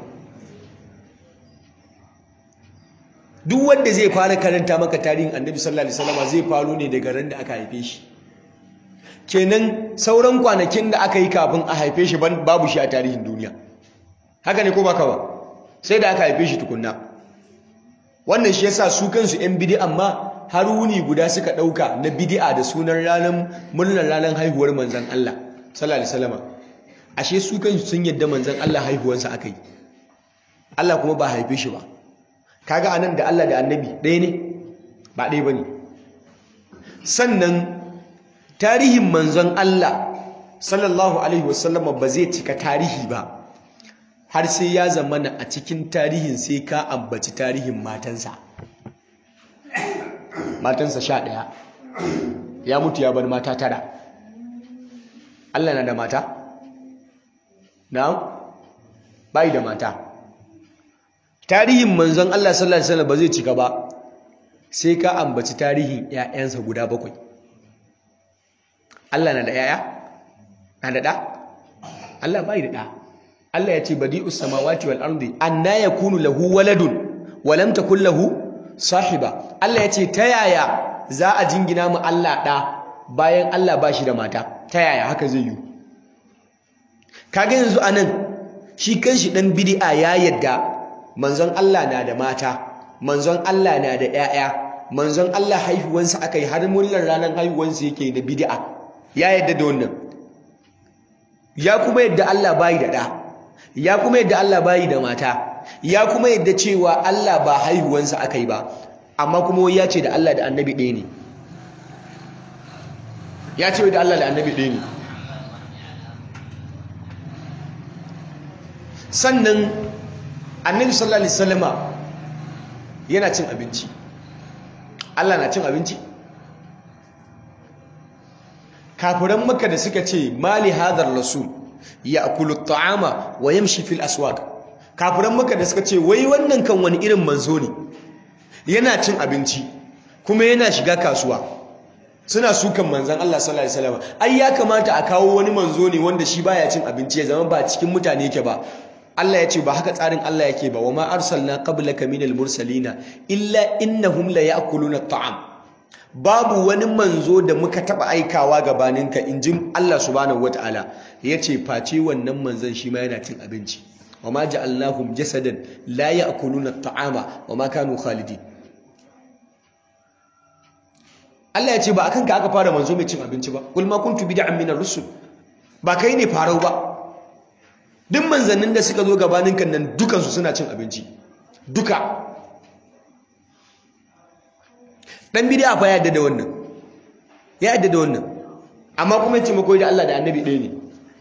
Duk wanda zai fara karanta maka tarihin Annabi sallallahu alaihi wasallam zai faro ne daga ran da aka haife shi. Kenan sauran kwanakin da aka yi kafin a haife shi babu shi a tarihin duniya. Haka ne ko baka ba? Sai da aka haife shi tukunna. Wannan shi yasa su kansu 'yan bid'a amma har wuni guda suka ɗauka na bid'a da sunan murnar ranar haihuwar manzon Allah sallallahu alaihi wasallam. Ashe su kansu sun yadda manzon Allah haihuwarsa aka yi. Allah kuma ba haife shi ba. Kaga anan da Allah da annabi ɗaya ne? Ba ɗaya bane. Sannan tarihin manzon Allah sallallahu alaihi wasallam ba zai cika tarihi ba har sai ya zamana a cikin tarihin sai ka ambaci tarihin matansa. Matansa 11, ya mutu ya bar mata 9. Allah na da mata? Na'am, bai da mata. Tarihin manzon Allah sallallahu alaihi wasallam ba zai cika ba sai ka ambaci tarihin ƴaƴansa guda 7. Allah na da ƴaƴa? Na da ɗa? Allah bai da ɗa. Allah ya ce badi'us samawati wal ardi anna yakunu lahu waladun wa lam takul lahu sahiba. Allah ya ce ta yaya za a jingina mu Allah ɗa bayan Allah ba shi da mata? Ta yaya haka zai yi? Kaga yanzu anan shi kanshi dan bid'a ya yadda manzon Allah na da mata, manzon Allah na da ƴaƴa, manzon Allah haihuwansa akai har mullar ranar haihuwansa yake da bid'a. Ya yadda da wannan. ya kuma yadda Allah bayi da ɗa, ya kuma yadda Allah bayi da mata, ya kuma yadda cewa Allah ba haihuwansa aka yi ba, amma kuma ya ce da Allah da annabi ɗaya ne. Ya ce da Allah da annabi ɗaya ne. Sannan annabi sallallahu alaihi wasallama yana cin abinci. Allah na cin abinci? Kafiran Makka da suka ce mali hadar rasul ya'kulu at'ama wa yamshi fil aswaq. Kafiran Makka da suka ce wai wannan kan wani irin manzo ne, yana cin abinci kuma yana shiga kasuwa. Suna sukan manzon Allah sallallahu alaihi wasallam. Ai ya kamata a kawo wani manzo ne wanda shi baya cin abinci, ya zama ba cikin mutane yake ba. Allah ya ce ba haka tsarin Allah yake ba, wa ma arsalna qablaka minal mursalina illa innahum la ya'kuluna at'am. Babu wani manzo da muka taba aikawa gabaninka, injin Allah subhanahu wataala yace face wannan manzon shi ma yana cin abinci. Wa ma ja'alnahum jasadan la ya'kuluna at'ama wa ma kanu khalidin. Allah ya ce ba akan ka aka fara manzo mai cin abinci ba. Kul ma kuntu bid'an minar rusul. Ba kai ne farau ba. Duk manzannin da suka zo gabanin kan nan dukansu suna cin abinci. Duka. Dan bid'a fa ya yadda da wannan. Ya yadda da wannan. Amma kuma yace mako da Allah da Annabi ɗaya ne.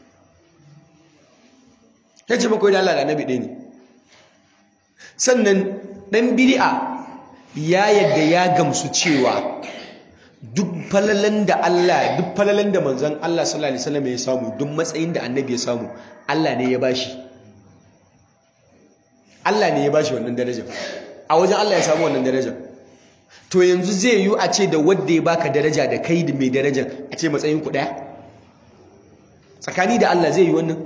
Yace mako da Allah da Annabi ɗaya ne. Sannan dan bid'a ya yadda ya gamsu cewa duk falalan da Allah, duk falalan da manzon Allah sallallahu alaihi wasallam ya samu, duk matsayin da Annabi ya samu, Allah ne ya bashi. Allah ne ya bashi wannan darajar. A wajen Allah ya samu wannan darajar. To yanzu zai yi a ce da wanda ya baka daraja da kai da mai darajar a ce matsayin ku daya? Tsakani da Allah zai yi wannan?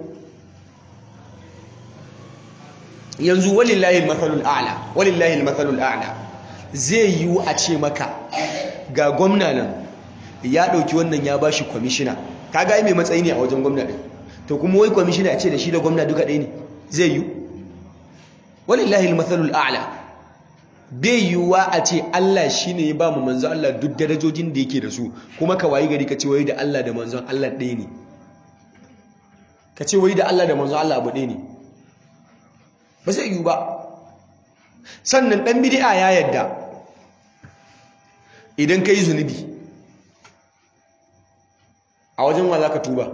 Yanzu walillahi al-mathalul a'la, walillahi al-mathalul a'la. Zai yi a ce maka ga gwamna nan ya dauki wannan ya bashi kwamishina. Kaga ai mai matsayi ne a wajen gwamna din. To kuma wai kwamishina ya ce da shi da gwamna duka ɗaya ne? Zai yi? Walillahi al-mathalul a'la. Bai yiwuwa a ce Allah shi ne ya ba mu manzon Allah duk darajojin da yake da su, kuma ka wayi gari ka ce wai da Allah da manzon Allah ɗaya ne. Ka ce wai da Allah da manzon Allah abu ɗaya ne. Ba zai yiwu ba. Sannan ɗan bid'a ya yadda idan ka yi zunubi a wajen wa za ka tuba?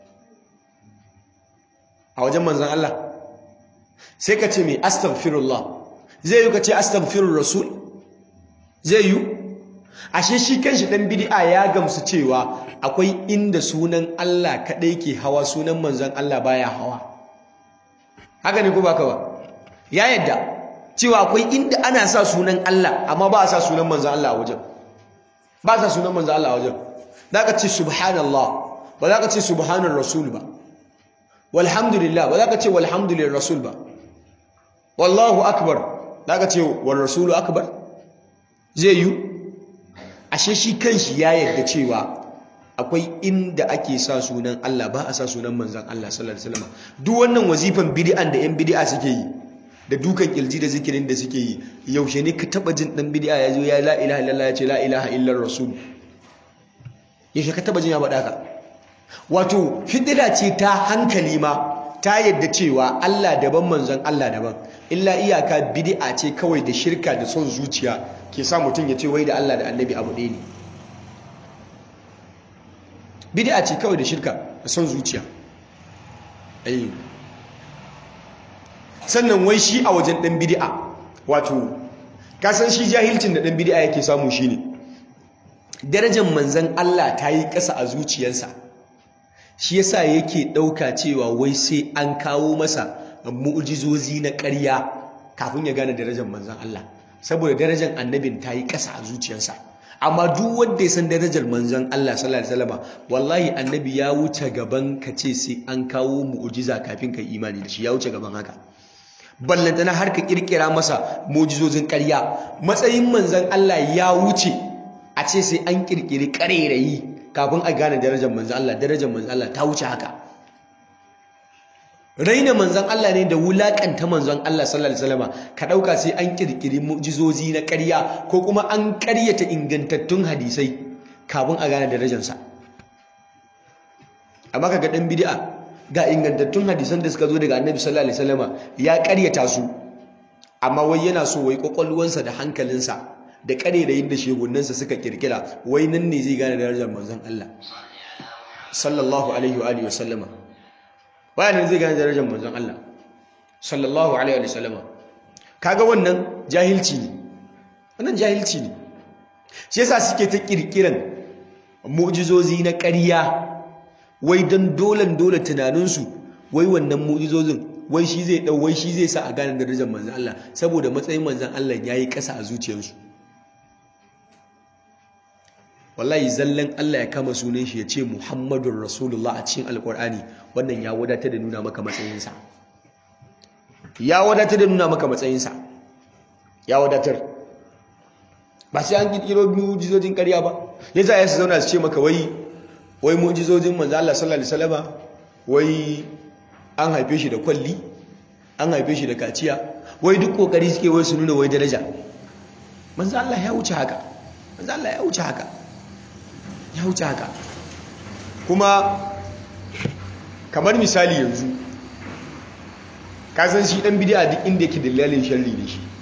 A wajen manzon Allah? Sai ka ce mai astaghfirullah. Zai yi ka ce astaghfirur rasul? Zai yi? Ashe shi kanshi dan bid'a ya gamsu cewa akwai inda sunan Allah kadai ke hawa, sunan manzon Allah baya hawa. Haka ne ko baka ba? Ya yadda cewa akwai inda ana sa sunan Allah amma ba a sa sunan manzon Allah a wajen. Ba sa sunan manzon Allah a wajen. Zaka ce subhanallah, ba za ka ce subhanar rasul ba. Walhamdulillah, ba za ka ce walhamdulillah rasul ba. Wallahu akbar, za ka ce wal rasulu akbar? Zai yi? Ashe shi kanshi ya yarda cewa akwai inda ake sa sunan Allah ba a sa sunan manzon Allah sallallahu alaihi wasallam. Duk wannan wazifan bid'an da yan bid'a suke yi da dukan kirji da zikirin da suke yi, yaushe ne ka taba jin dan bid'a ya zo ya la ilaha illallah ya ce la ilaha illar rasul? Yaushe ka taba jin ya faɗa ka? Wato fidira ce ta hankali ma ta yadda cewa Allah daban manzon Allah daban, illa iyaka bid'a ce kawai da shirka da son zuciya ke sa mutum ya ce wai da Allah da annabi abu ɗaya ne. Bid'a ce kawai da shirka da son zuciya. Sannan wai shi a wajen ɗan bid'a, wato kasan shi jahilcin da ɗan bid'a yake samu shine darajar manzon Allah ta yi ƙasa a zuciyarsa. Shi yasa yake ɗauka cewa wai sai an kawo masa mu'jizozi na ƙarya kafin ya gane darajar manzon Allah, saboda darajar annabin ta yi ƙasa a zuciyarsa. Amma duk wanda ya san darajar manzon Allah sallallahu alaihi wasallam, wallahi annabi ya wuce gaban ka ce sai an kawo mu'jiza kafin ka imani da shi, ya wuce gaban haka. Ballantana har ka kirkira masa mu'jizozin ƙarya. Matsayin manzon Allah ya wuce a ce sai an kirkiri ƙarairayi kafin a gane darajar manzon Allah. Darajar manzon Allah ta wuce haka. Raina manzon Allah ne da wulakanta manzon Allah sallallahu alaihi wasallam ka dauka sai an kirkiri mu'jizozi na ƙarya ko kuma an ƙaryata ingantattun hadisai kafin a gane darajarsa. Amma kaga dan bid'a ga ingantattun hadisan da suka zo daga annabi sallallahu alaihi wasallama ya ƙaryata su, amma wai yana so wai kwakwalwansa da hankalinsa da ƙarerayin da shegunansa suka kirkira wai nan ne zai gane darajar manzon Allah sallallahu alaihi wa alihi wasallama. Bayan zai gane darajar manzon Allah sallallahu alaihi wa sallama. Kaga wannan jahilci ne, wannan jahilci ne. Shi yasa suke ta kirkiran mu'jizozi na ƙarya wai don dole tunaninsu wai wannan mu'jizozin wai shi zai sa a gane darajar manzon Allah, saboda matsayin manzon Allah yayi ƙasa a zuciyarsu. Wallahi zallan Allah ya kama sunan shi ya ce Muhammadur Rasulullah a cikin Alƙur'ani, wannan ya wadatar da nuna maka matsayinsa. Ya wadatar da nuna maka matsayinsa. Ya wadatar. Ba sai an kirkiro mu'jizojin ƙarya ba. Yasa ya su zauna su ce maka wai mu'jizojin manzo Allah sallallahu alaihi wasallama wai an haife shi da kwalli, an haife shi da kaciya, wai duk kokari suke wai su nuna wai daraja. Manzo Allah ya wuce haka. Manzo Allah ya wuce haka. Ya wuce haka. Kuma kamar misali yanzu ka san shi dan bid'a duk inda yake dillalin sharri ne shi.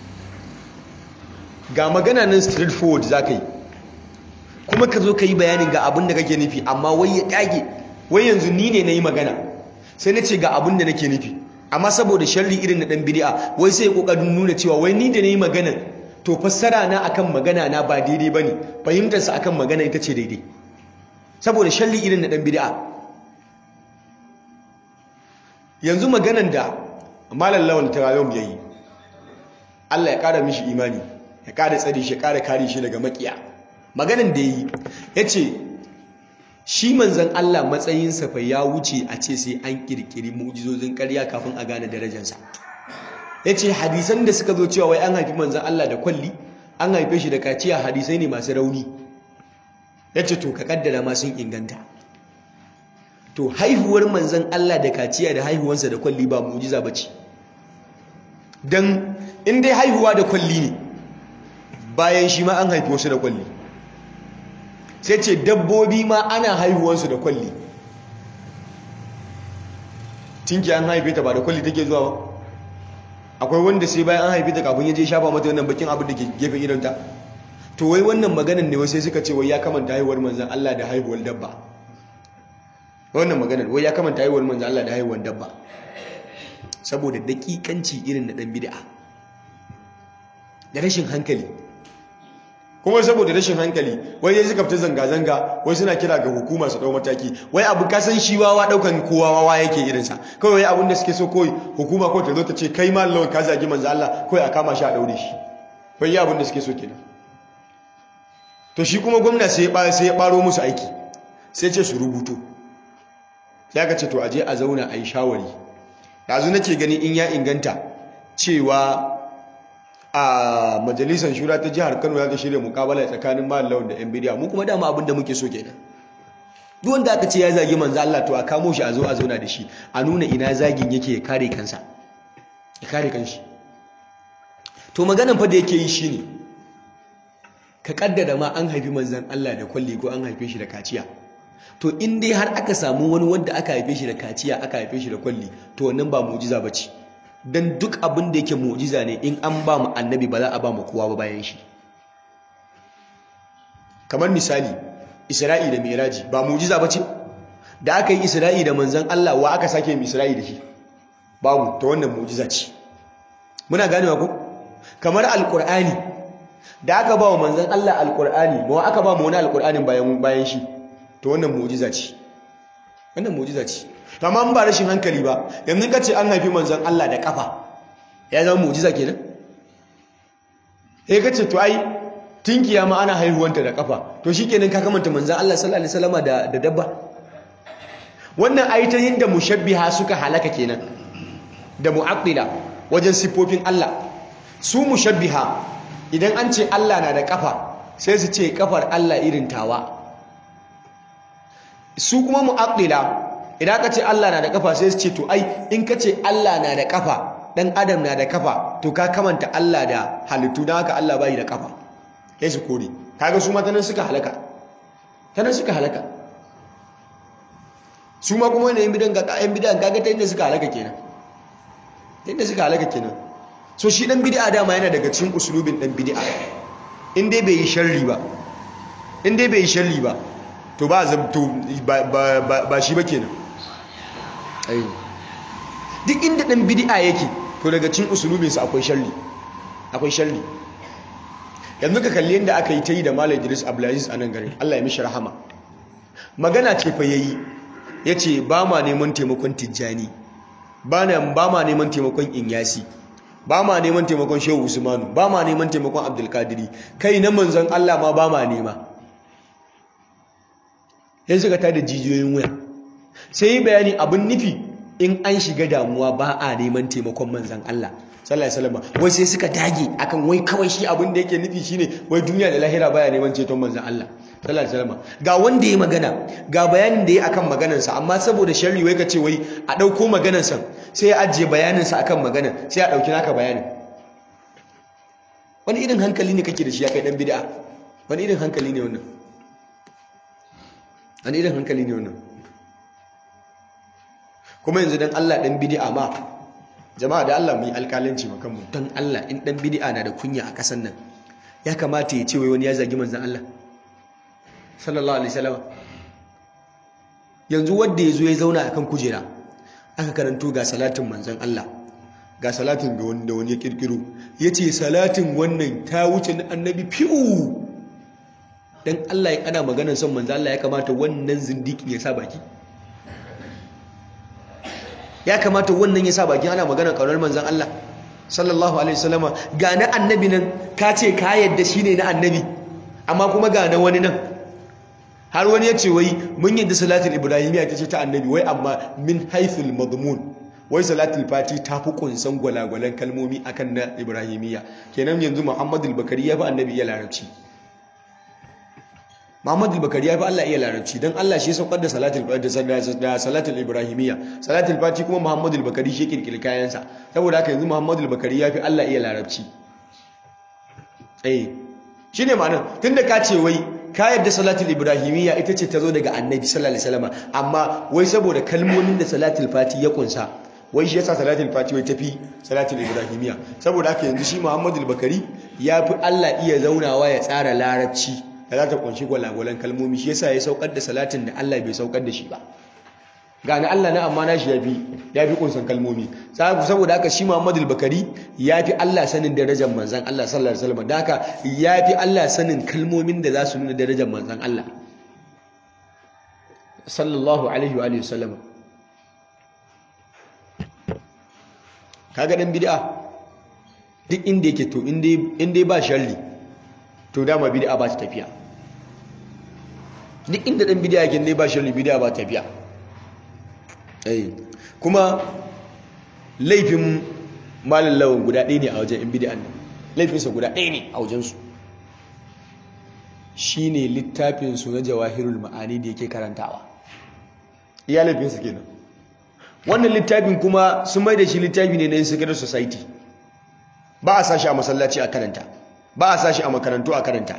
Ga magana nan straight forward zaka yi, kuma ka zo ka yi bayanin ga abin da kake nufi, amma wai ya kage wai yanzu ni ne nayi magana sai na ce ga abin da nake nufi, amma saboda sharri irin na dan bid'a wai sai ya kokarin nuna cewa wai ni da nayi magana to fassara na akan magana na ba daidai bane, fahimtar sa akan magana ita ce daidai, saboda sharri irin na dan bid'a. Yanzu maganan da Malam Lawan Tarayum yayi, Allah ya kara mishi imani, ya kara tsare shi, ya kara kare shi daga makiya. Maganan da yayi yace shi manzon Allah matsayinsa fa ya wuce a ce sai an kirkiri mu'jizozin ƙarya kafin a gane darajarsa. Yace hadisan da suka zo cewa wai an haifi manzon Allah da kwalli, an haife shi da kaciya, hadisai ne masu rauni. Yace to ka kaddara ma sun inganta. To haihuwar manzon Allah da kaciya da haihuwansa da kwalli ba mu'jiza bace. Dan in dai haihuwa da kwalli ne, bayan shi ma an haifi wasu da kwalli. Sai ce dabbobi ma ana haihuwansu da kwalli. Tinki an haife ta ba da kwalli take zuwa ba. Akwai wanda sai bayan an haife ta kafin ya je shafa mata wannan bakin abin da ke gefen idonta. To wai wannan maganan ne wai sai suka ce wai ya kamanta haihuwar manzon Allah da haihuwar dabba. Wannan maganar wai ya kamanta haihuwar manzon Allah da haihuwar dabba. Saboda dakikanci irin na dan bid'a. Da rashin hankali. Kuma saboda rashin hankali wai ya suka fita zanga-zanga, wai suna kira ga hukuma su dau mataki. Wai abu ka san shi wawa daukan kowa wawa yake irinsa. Kawai abin da suke so koi hukuma ko ta zo ta ce kai ma lawan ka zagi manzo Allah, koi a kama shi a daure shi. Wai ya abin da suke so kenan. To shi kuma gwamna sai ya baro musu aiki. Sai ce su rubuto. Sai aka ce to aje a zauna a yi shawari. Yanzu nake gani in ya inganta cewa a majalisar shura ta jihar Kano za ta shirya mukabala tsakanin Malam da yan bidiya, mu kuma dama abin da muke so kenan. Duk wanda aka ce ya zagi manzo Allah to a kamo shi a zo a zauna da shi, a nuna ina zagin yake ya kare kansa, ya kare kanshi. To maganan fa da yake yi shine ka kaddara ma an haifi manzon Allah da kwalli ko an haife shi da kaciya. To in dai har aka samu wani wanda aka haife shi da kaciya, aka haife shi da kwalli, to wannan ba mu'jiza bace. Dan duk abin da yake mu'jiza ne in an ba mu annabi ba za a ba mu kowa ba bayan shi. Kamar misali Isra'i da Miraji ba mu'jiza bace? Da aka yi Isra'i da manzon Allah wa aka sake yin Isra'i da shi? Babu, to wannan mu'jiza ce. Muna ganewa ko? Kamar Alƙur'ani da aka ba wa manzon Allah Alƙur'ani, ma aka ba mu wani Alƙur'anin bayan shi? To wannan mu'jiza ce. Wannan mu'jiza ce. To amma ba rashin hankali ba, yanzu kace an haifi manzon Allah da kafa, ya zama mu'jiza kenan? Kace to ai tinkiya ma ana haihuwanta da kafa, to shikenan ka kamanta manzon Allah sallallahu alaihi wasallama da dabba. Wannan ayatayin da mushabbiha suka halaka kenan, da mu'attila wajen sifofin Allah. Su mushabbiha idan an ce Allah na da kafa sai su ce kafar Allah irin tawa. Su kuma mu'attila idan ka ce Allah na da kafa sai su ce to ai in ka ce Allah na da kafa, dan adam na da kafa, to ka kamanta Allah da halittu, dan haka Allah bai da kafa. Sai su kore. Kaga su ma tanan suka halaka. Tanan suka halaka. su ma kuma wani yan bidan kaga ta inda suka halaka kenan so shi dan bid'a dama yana daga cikin usulubin dan bid'a in dai bai yi sharri ba to ba shi ba kenan duk inda dan bid'a yake to daga cikin usulubinsa akwai sharri yanzu ka kalli yadda aka yi ta yi da Malam Idris Abdulaziz a nan garin Allah ya mishi rahama magana ce fa yayi yace ba ma neman taimakon Tijjani ba ma neman taimakon Inyasi ba ma neman taimakon Shehu Usmanu ba ma neman taimakon Abdul Qadiri kai na manzon Allah ma ba ma nema yanzu ka tada jijiyoyin waya sai bayani abin nufi in an shiga damuwa ba a neman taimakon manzon Allah sallallahu alaihi wasallam wai sai suka dage akan wai kawai shi abin da yake nufi shine wai duniya da lahira baya neman ceton manzon Allah sallallahu alaihi wasallam ga wanda ya magana ga bayanin da ya akan maganar sa amma saboda sharri wai kace wai a dauko maganar sa sai ya ajiye bayanin sa akan maganar sai a dauki naka bayanin wani irin hankali ne kake da shi ya kai dan bid'a wani irin hankali ne wannan kuma yanzu dan Allah dan bid'a ma jama'a da Allah mu yi alƙalanci makan mu dan Allah in dan bid'a na da kunya a kasan nan ya kamata ya ce wai wani ya zagi manzon Allah sallallahu alaihi wasallam yanzu wanda yazo ya zauna akan kujera aka karanto ga salatin manzon Allah ga salatin ga wanda wani ya kirkiro yace salatin wannan ta wuce na annabi fiu dan Allah in ana maganar son manzon Allah ya kamata wannan zindikin ya sa baki ya sa baki ana maganar kaunar manzon Allah sallallahu alaihi wasallama ga na annabi nan ka ce ka yadda shine na annabi amma kuma ga na wani nan har wani ya ce wai mun yadda salatul ibrahimiyya ta ce ta annabi wai amma min haythul madmun wai salatul fati ta fi kunsan gwalagwalan kalmomi akan na ibrahimiyya kenan yanzu muhammadul bakari ya fi annabi iya larabci muhammadul bakari ya fi Allah iya larabci dan Allah shi ya saukar da salatul ibrahimiyya salatul fati kuma muhammadul bakari shi kirkiri kayansa saboda haka yanzu muhammadul bakari ya fi Allah iya larabci shine ma'anar tunda ka ce wai ka yadda salatul ibrahimiyya ita ce ta zo daga annabi sallallahu alaihi wasallam amma wai saboda kalmomin da salatul fati ya kunsa wai shi yasa salatul fati wai tafi salatul ibrahimiyya saboda haka yanzu shi muhammadul bakari ya fi Allah iya zaunawa ya tsara larabci da za ta kunshi gwalagwalan kalmomi shi yasa ya saukar da salatin da Allah bai saukar da shi ba gane Allah na amma nashi ya fi kunsan kalmomi saboda haka shi Muhammadul Bakari ya fi Allah sanin darajar manzan Allah sallallahu alaihi wasallam da haka ya fi Allah sanin kalmomin da za su nuna darajar manzan Allah sallallahu alaihi wa alihi wasallam kaga dan bid'a duk inda yake to inda ba sharri to dama bid'a ba ta tafiya duk inda dan bid'a yake ne ba sharri bid'a ba ta tafiya kuma laifin malin lawan guda ɗaya ne a wajen in bid'an nan laifinsa guda ɗaya ne a wajensu shi ne littafinsu na jawahirul ma'ani da yake karantawa iya laifinsa kenan wannan littafin kuma sun mai da shi littafi ne na yin secret society ba a sashi a masallaci a karanta ba a sashi a makarantu a karanta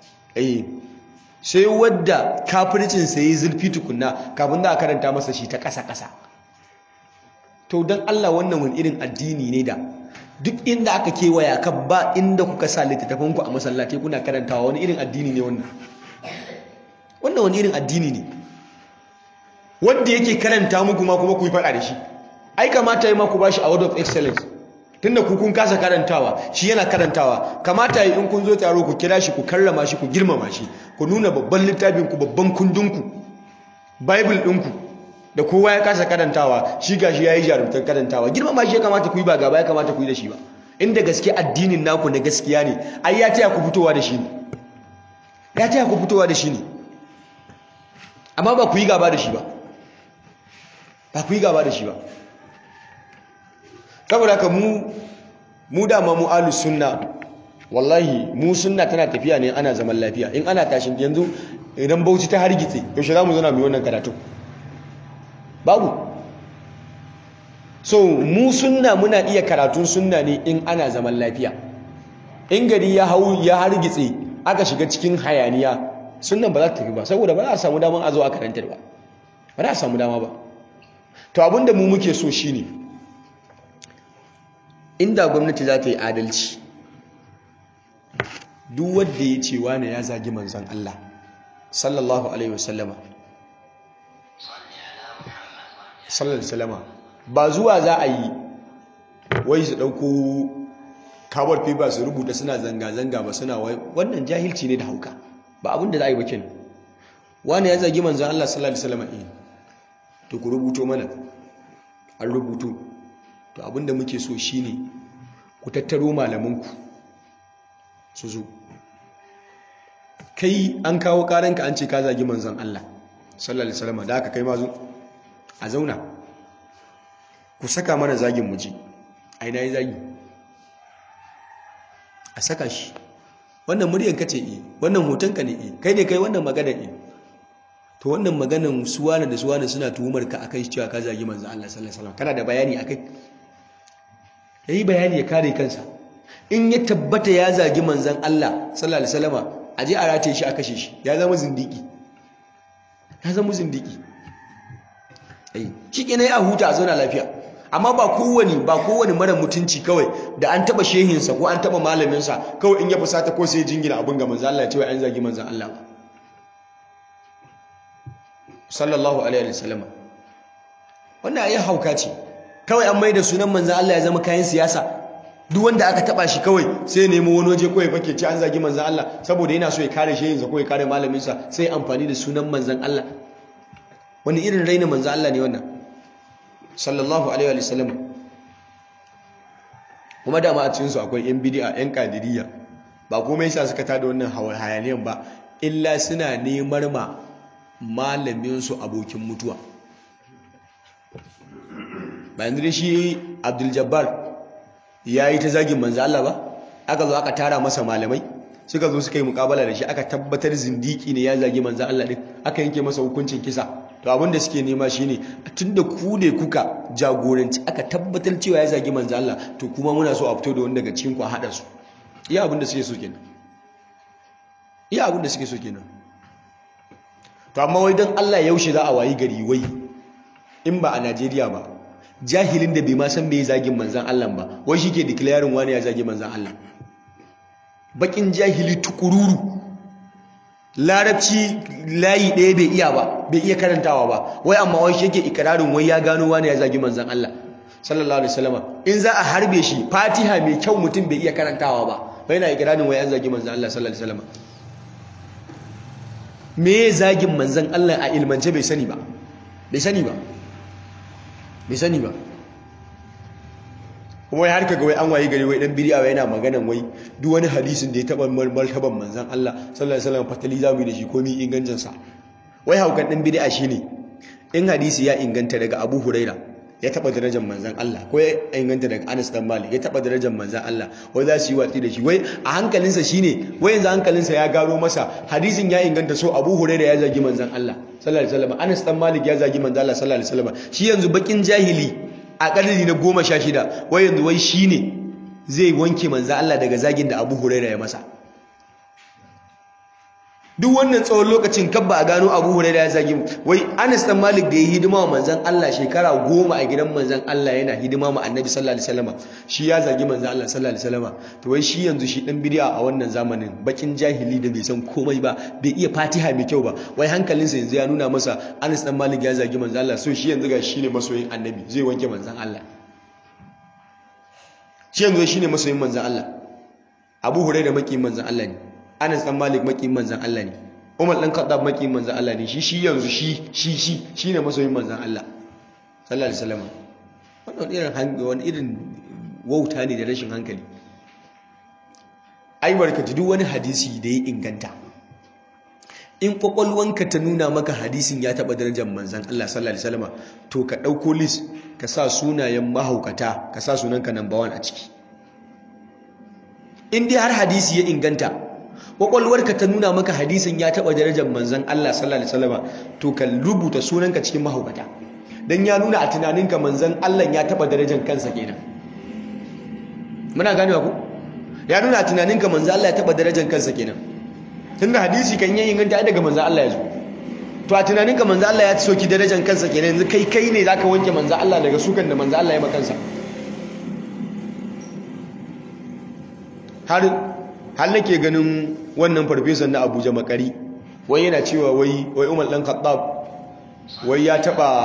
sai wadda kafircinsa ya yi zurfi tukunna kafin da a karanta masa shi ta ƙasa-ƙasa to don Allah wannan wani irin addini ne da duk inda aka kewaya ka ba inda kuka sa littattafanku a masallatai kuna karantawa wani irin addini ne wannan wani irin addini ne wanda yake karanta muku ma kuma ku yi faɗa da shi ai kamata yi ma ku ba shi award of excellence tunda ku kun kasa karantawa shi yana karantawa kamata yi in kun zo taro ku kira shi ku karrama shi ku girmama shi ku nuna babban littafin ku babban kundinku bible ɗinku da kowa ya kasa karantawa shi gashi yayi jarumtar karantawa girmama shi ya kamata ku yi ba gaba ya kamata ku yi da shi ba inda gaske addinin naku na gaskiya ne ai ya taya ku fitowa da shi ne amma ba ku yi gaba da shi ba saboda haka mu dama mu ahlus sunna wallahi mu sunna tana tafiya ne ana zaman lafiya in ana tashin yanzu idan Bauchi ta hargitse yaushe zamu zo na mu wannan karatu babu so mu sunna muna iya karatun sunna ne in ana zaman lafiya in gari ya hargitse aka shiga cikin hayaniya sunnan ba za ta tafi ba saboda ba za a samu daman a zo a karantar ba ba za a samu dama ba. To abinda mu muke so shine inda gwamnati za ta yi adalci, duk wanda ya ce wani ya zagi manzon Allah sallallahu alaihi wasallama ba zuwa za a yi wai su dauko kawar paper su rubuta suna zanga-zanga ba, suna wannan jahilci ne da hauka. Ba abin da za a yi ba kenan. Wani ya zagi manzon Allah sallallahu alaihi wasallama to ku rubuto mana. An rubuto. To abin da muke so shine ku tattaro malamanku su zo. Kai an kawo karanka an ce ka zagi manzon Allah sallallahu alaihi wasallama, da aka kai ma zo a zauna ku saka mana zagin muji. Ai na yi zagi a saka shi, wannan muryanka ce wannan hotonka ne kai ne kai wannan magana to wannan maganan suwana da suwana suna tuhumar ka akan shi cewa ka zagi manzon Allah sallallahu alaihi wasallam, kana da bayani akai? Yayi bayani ya kare kansa. In ya tabbata ya zagi manzon Allah sallallahu alaihi wasallama, aje a rataye shi a kashe shi, ya zama zindiki. Shi kenan ya huta a zauna lafiya. Amma ba kowane mara mutunci kawai da an taba shehinsa ko an taba malaminsa kawai in ya fusata ko sai jingina abin ga manzon Allah ya ce wai an zagi manzon Allah sallallahu alaihi wasallam. Wannan ayi hauka ce kawai, an maida sunan manzon Allah ya zama kayan siyasa. Duk wanda aka taba shi kawai sai nemo wani waje kawai fake ce an zagi manzon Allah saboda yana so ya kare shehinsa ko ya kare malaminsa, sai amfani da sunan manzon Allah. Wani irin raina manzon Allah ne wannan sallallahu alaihi wasallam. Kuma dama a cikin su akwai yan bid'a, yan qadiriyya, ba komai yasa suka tada wannan hayaniyan ba illa suna neman ma malamin su abokin mutuwa. Bayan da shi Abdul Jabbar yayi ta zagin manzo Allah ba, aka zo aka tara masa malamai suka zo suka yi muƙabala da shi, aka tabbatar zindiki ne ya zagi manzo Allah din, aka yanke masa hukuncin kisa. To abin da suke nema shine tunda ku ne kuka jagoranci aka tabbatar cewa ya zagi manzo Allah, to kuma muna so a fito da wani daga cikin ku a hada su. Iya abin da suke so kenan. To amma wai dan Allah yaushe za a wayi gari wai in ba a Najeriya ba, jahilin da bai ma san me zagin manzon Allah ba wai shike declaring wani ya zagi manzon Allah. Bakin jahili tukururu, larabci layi ɗaya bai iya ba, bai iya karantawa ba, wai amma wai shi yake ikirarin wai ya gano wani ya zagi manzon Allah sallallahu alaihi wasallam. In za a harbe shi Fatiha mai kyau mutum bai iya karantawa ba, bai na ikirarin wai an zagi manzon Allah sallallahu alaihi wasallam. Me zagin manzon Allah a ilmance bai sani ba. Wai har kaga wai an wayi gari wai dan bid'a wai yana maganan wai duk wani hadisin da ya taba martaban manzon Allah sallallahu alaihi wasallam fatali zamu yi da shi komai ingancin sa. Wai haukan dan bid'a shine in hadisi ya inganta daga Abu Huraira ya taba darajar manzon Allah, ko ya inganta daga Anas dan Malik ya taba darajar manzon Allah, wai za su yi watsi da shi. Wai a hankalinsa shine wai yanzu hankalinsa ya gano masa hadisin ya inganta, so Abu Huraira ya zagi manzon Allah sallallahu alaihi wasallam, Anas dan Malik ya zagi manzon Allah sallallahu alaihi wasallam. Shi yanzu bakin jahili a ƙarni na 16 wai yanzu wai shine zai wanke manzon Allah daga zagin da Abu Huraira ya masa. Duk wannan tsawon lokacin kabba a gano Abu Huraira ya zagi wai Anas dan Malik da ya hidima wa manzon Allah shekara 10 a gidan manzon Allah yana hidima ma Annabi sallallahu alaihi wasallam, shi ya zagi manzon Allah sallallahu alaihi wasallam. To wai shi yanzu shi dan bid'a a wannan zamanin, bakin jahili da bai san komai ba, bai iya Fatiha mai kyau ba, wai hankalinsa yanzu ya nuna masa Anas dan Malik ya zagi manzon Allah, so shi yanzu ga shine masoyin Annabi, zai wanke manzon Allah. Shi yanzu shine masoyin manzon Allah. Abu Huraira makiyin manzon Allah ne, Anas dan Malik makiyin manzon Allah ne, Umar dan Khattab makiyin manzon Allah ne, shi yanzu shi ne masoyin manzon Allah sallallahu alaihi wasallam. Wannan irin wauta ne da rashin hankali. Ai barkatu duk wani hadisi da ya inganta, in kwakwalwanka ta nuna maka hadisin ya taba darajar manzon Allah sallallahu alaihi wasallam, to ka dauko list ka sa sunayen mahaukata, ka sa sunanka number 1 a ciki. In dai har hadisi ya inganta, kwakwalwarka ta nuna maka hadisin ya taba darajar manzon Allah sallallahu alaihi wasallam, to ka rubuta sunanka cikin mahaukata, dan ya nuna a tunaninka manzon Allah ya taba darajar kansa kenan. Muna ganewa ku? Ya nuna a tunaninka manzon Allah ya taba darajar kansa kenan, tunda hadisi kan yayin inganta daga manzon Allah ya zo. to a tunaninka manzo Allah ya soki darajar kansa kenan, yanzu kai ne zaka wanke manzo Allah daga sukan da manzo Allah ya maka kansa. har nake ganin wannan farfesan na Abuja Makari wai yana cewa wai Umar dan Khattab wai ya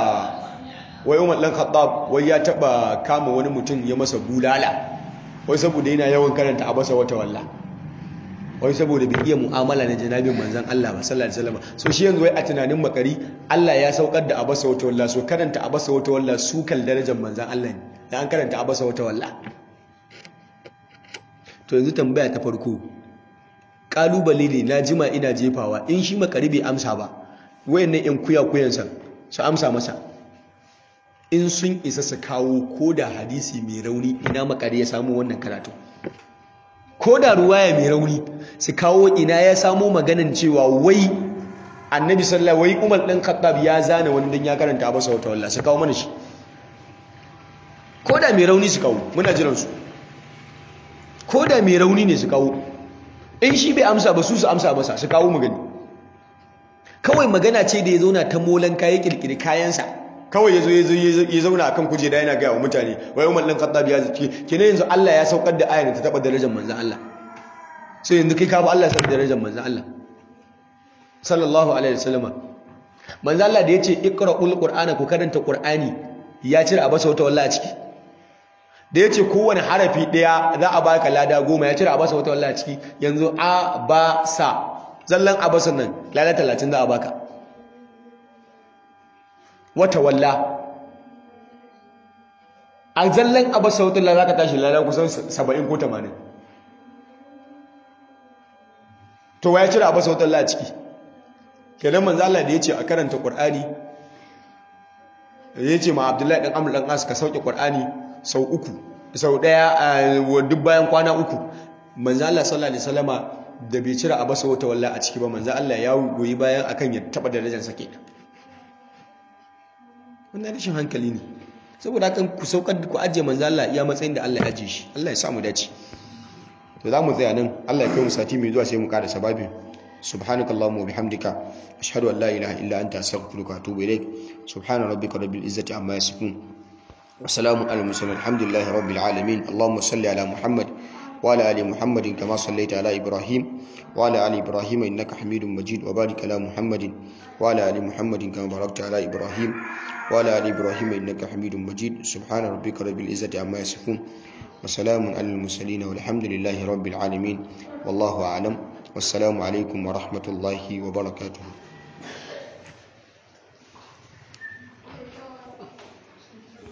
taba kama wani mutum ya masa bulala wai saboda yana yawan karanta abasa wata walla, wai saboda bai iya mu'amala na janabin manzon Allah ba sallallahu alaihi wasallam. So shi yanzu wai a tunanin Makari Allah ya saukar da abasa wata walla, so karanta abasa wata walla su kal darajar manzon Allah ne dan an karanta abasa wata walla. To yanzu tambaya ta farko, kalubale ne na jima ina jefawa, in shi Makari bai amsa ba wayannan yan kuyansa su amsa masa, in sun isa su kawo koda hadisi mai rauni ina Makari ya samu wannan karatu, koda ruwaya mai rauni su kawo ina ya samu maganan cewa wai annabi sallallahu wai Umar dan Khattab ya zana wani dan ya karanta abasa wata wallahi, su kawo mana shi, koda mai rauni su kawo, muna jiran su, koda mai rauni ne su kawo. In shi bai amsa ba su amsa masa, su kawo mu gani. Kawai magana ce da ya zauna ta molan kayan kirkiri kayansa, kawai ya zauna akan kujera yana gaya wa mutane wai Umar dan Khattab ya zace kenan yanzu Allah ya saukar da ayar ta taba darajar manzon Allah, sai yanzu kai ka ba Allah saukar darajar manzon Allah sallallahu alaihi wasallam. Manzon Allah da yace iqra'ul qur'ana, ku karanta qur'ani, ya cire abasa wata wallahi a ciki. Da yace kowane harafi daya za a baka lada 10, ya cire abasa wata wallahi a ciki. Yanzu a ba sa zallan abasan nan lada 30 za a baka. Wata walla a zallan abasa wata wallahi zaka tashi lada kusan 70 ko 80. To ya cire abasa wata wallahi a ciki. Kenan manzo Allah da yace a karanta Qur'ani, yace ma Abdullahi dan Amr dan As ka sauke Qur'ani sau 3, sau daya duk bayan kwana 3, manzo Allah sallallahu alaihi wasallama da bai cire abasa wata wallahi a ciki ba, manzo Allah ya goyi bayan akan ya taba darajar sa kenan. Wannan rashin hankali ne. Saboda hakan ku saukar ku ajiye manzo Allah iya matsayin da Allah ya ajiye shi. Allah ya sa mu dace. To za mu tsaya nan, Allah ya kai mu sati mai zuwa sai mu kada sababin. Subhanakallahumma wa bihamdika ashhadu an la ilaha illa anta astaghfiruka wa atubu ilaik. Subhana rabbika rabbil izzati amma yasifun. Wa salamun alal mursalin. Alhamdulillahi rabbil alamin. Allahumma salli ala Muhammad wa ala ali Muhammadin kama sallaita ala Ibrahim wa ala ali Ibrahim innaka Hamidum Majid, wa barik ala Muhammadin wa ala ali Muhammadin kama barakta ala Ibrahim wa ala ali Ibrahim innaka Hamidum Majid. Subhana rabbika rabbil izzati amma yasifun. Wa salamun alal mursalin walhamdulillahi rabbil alamin. Wallahu a'lam. Wassalamu alaikum wa rahmatullahi wa barakatuh.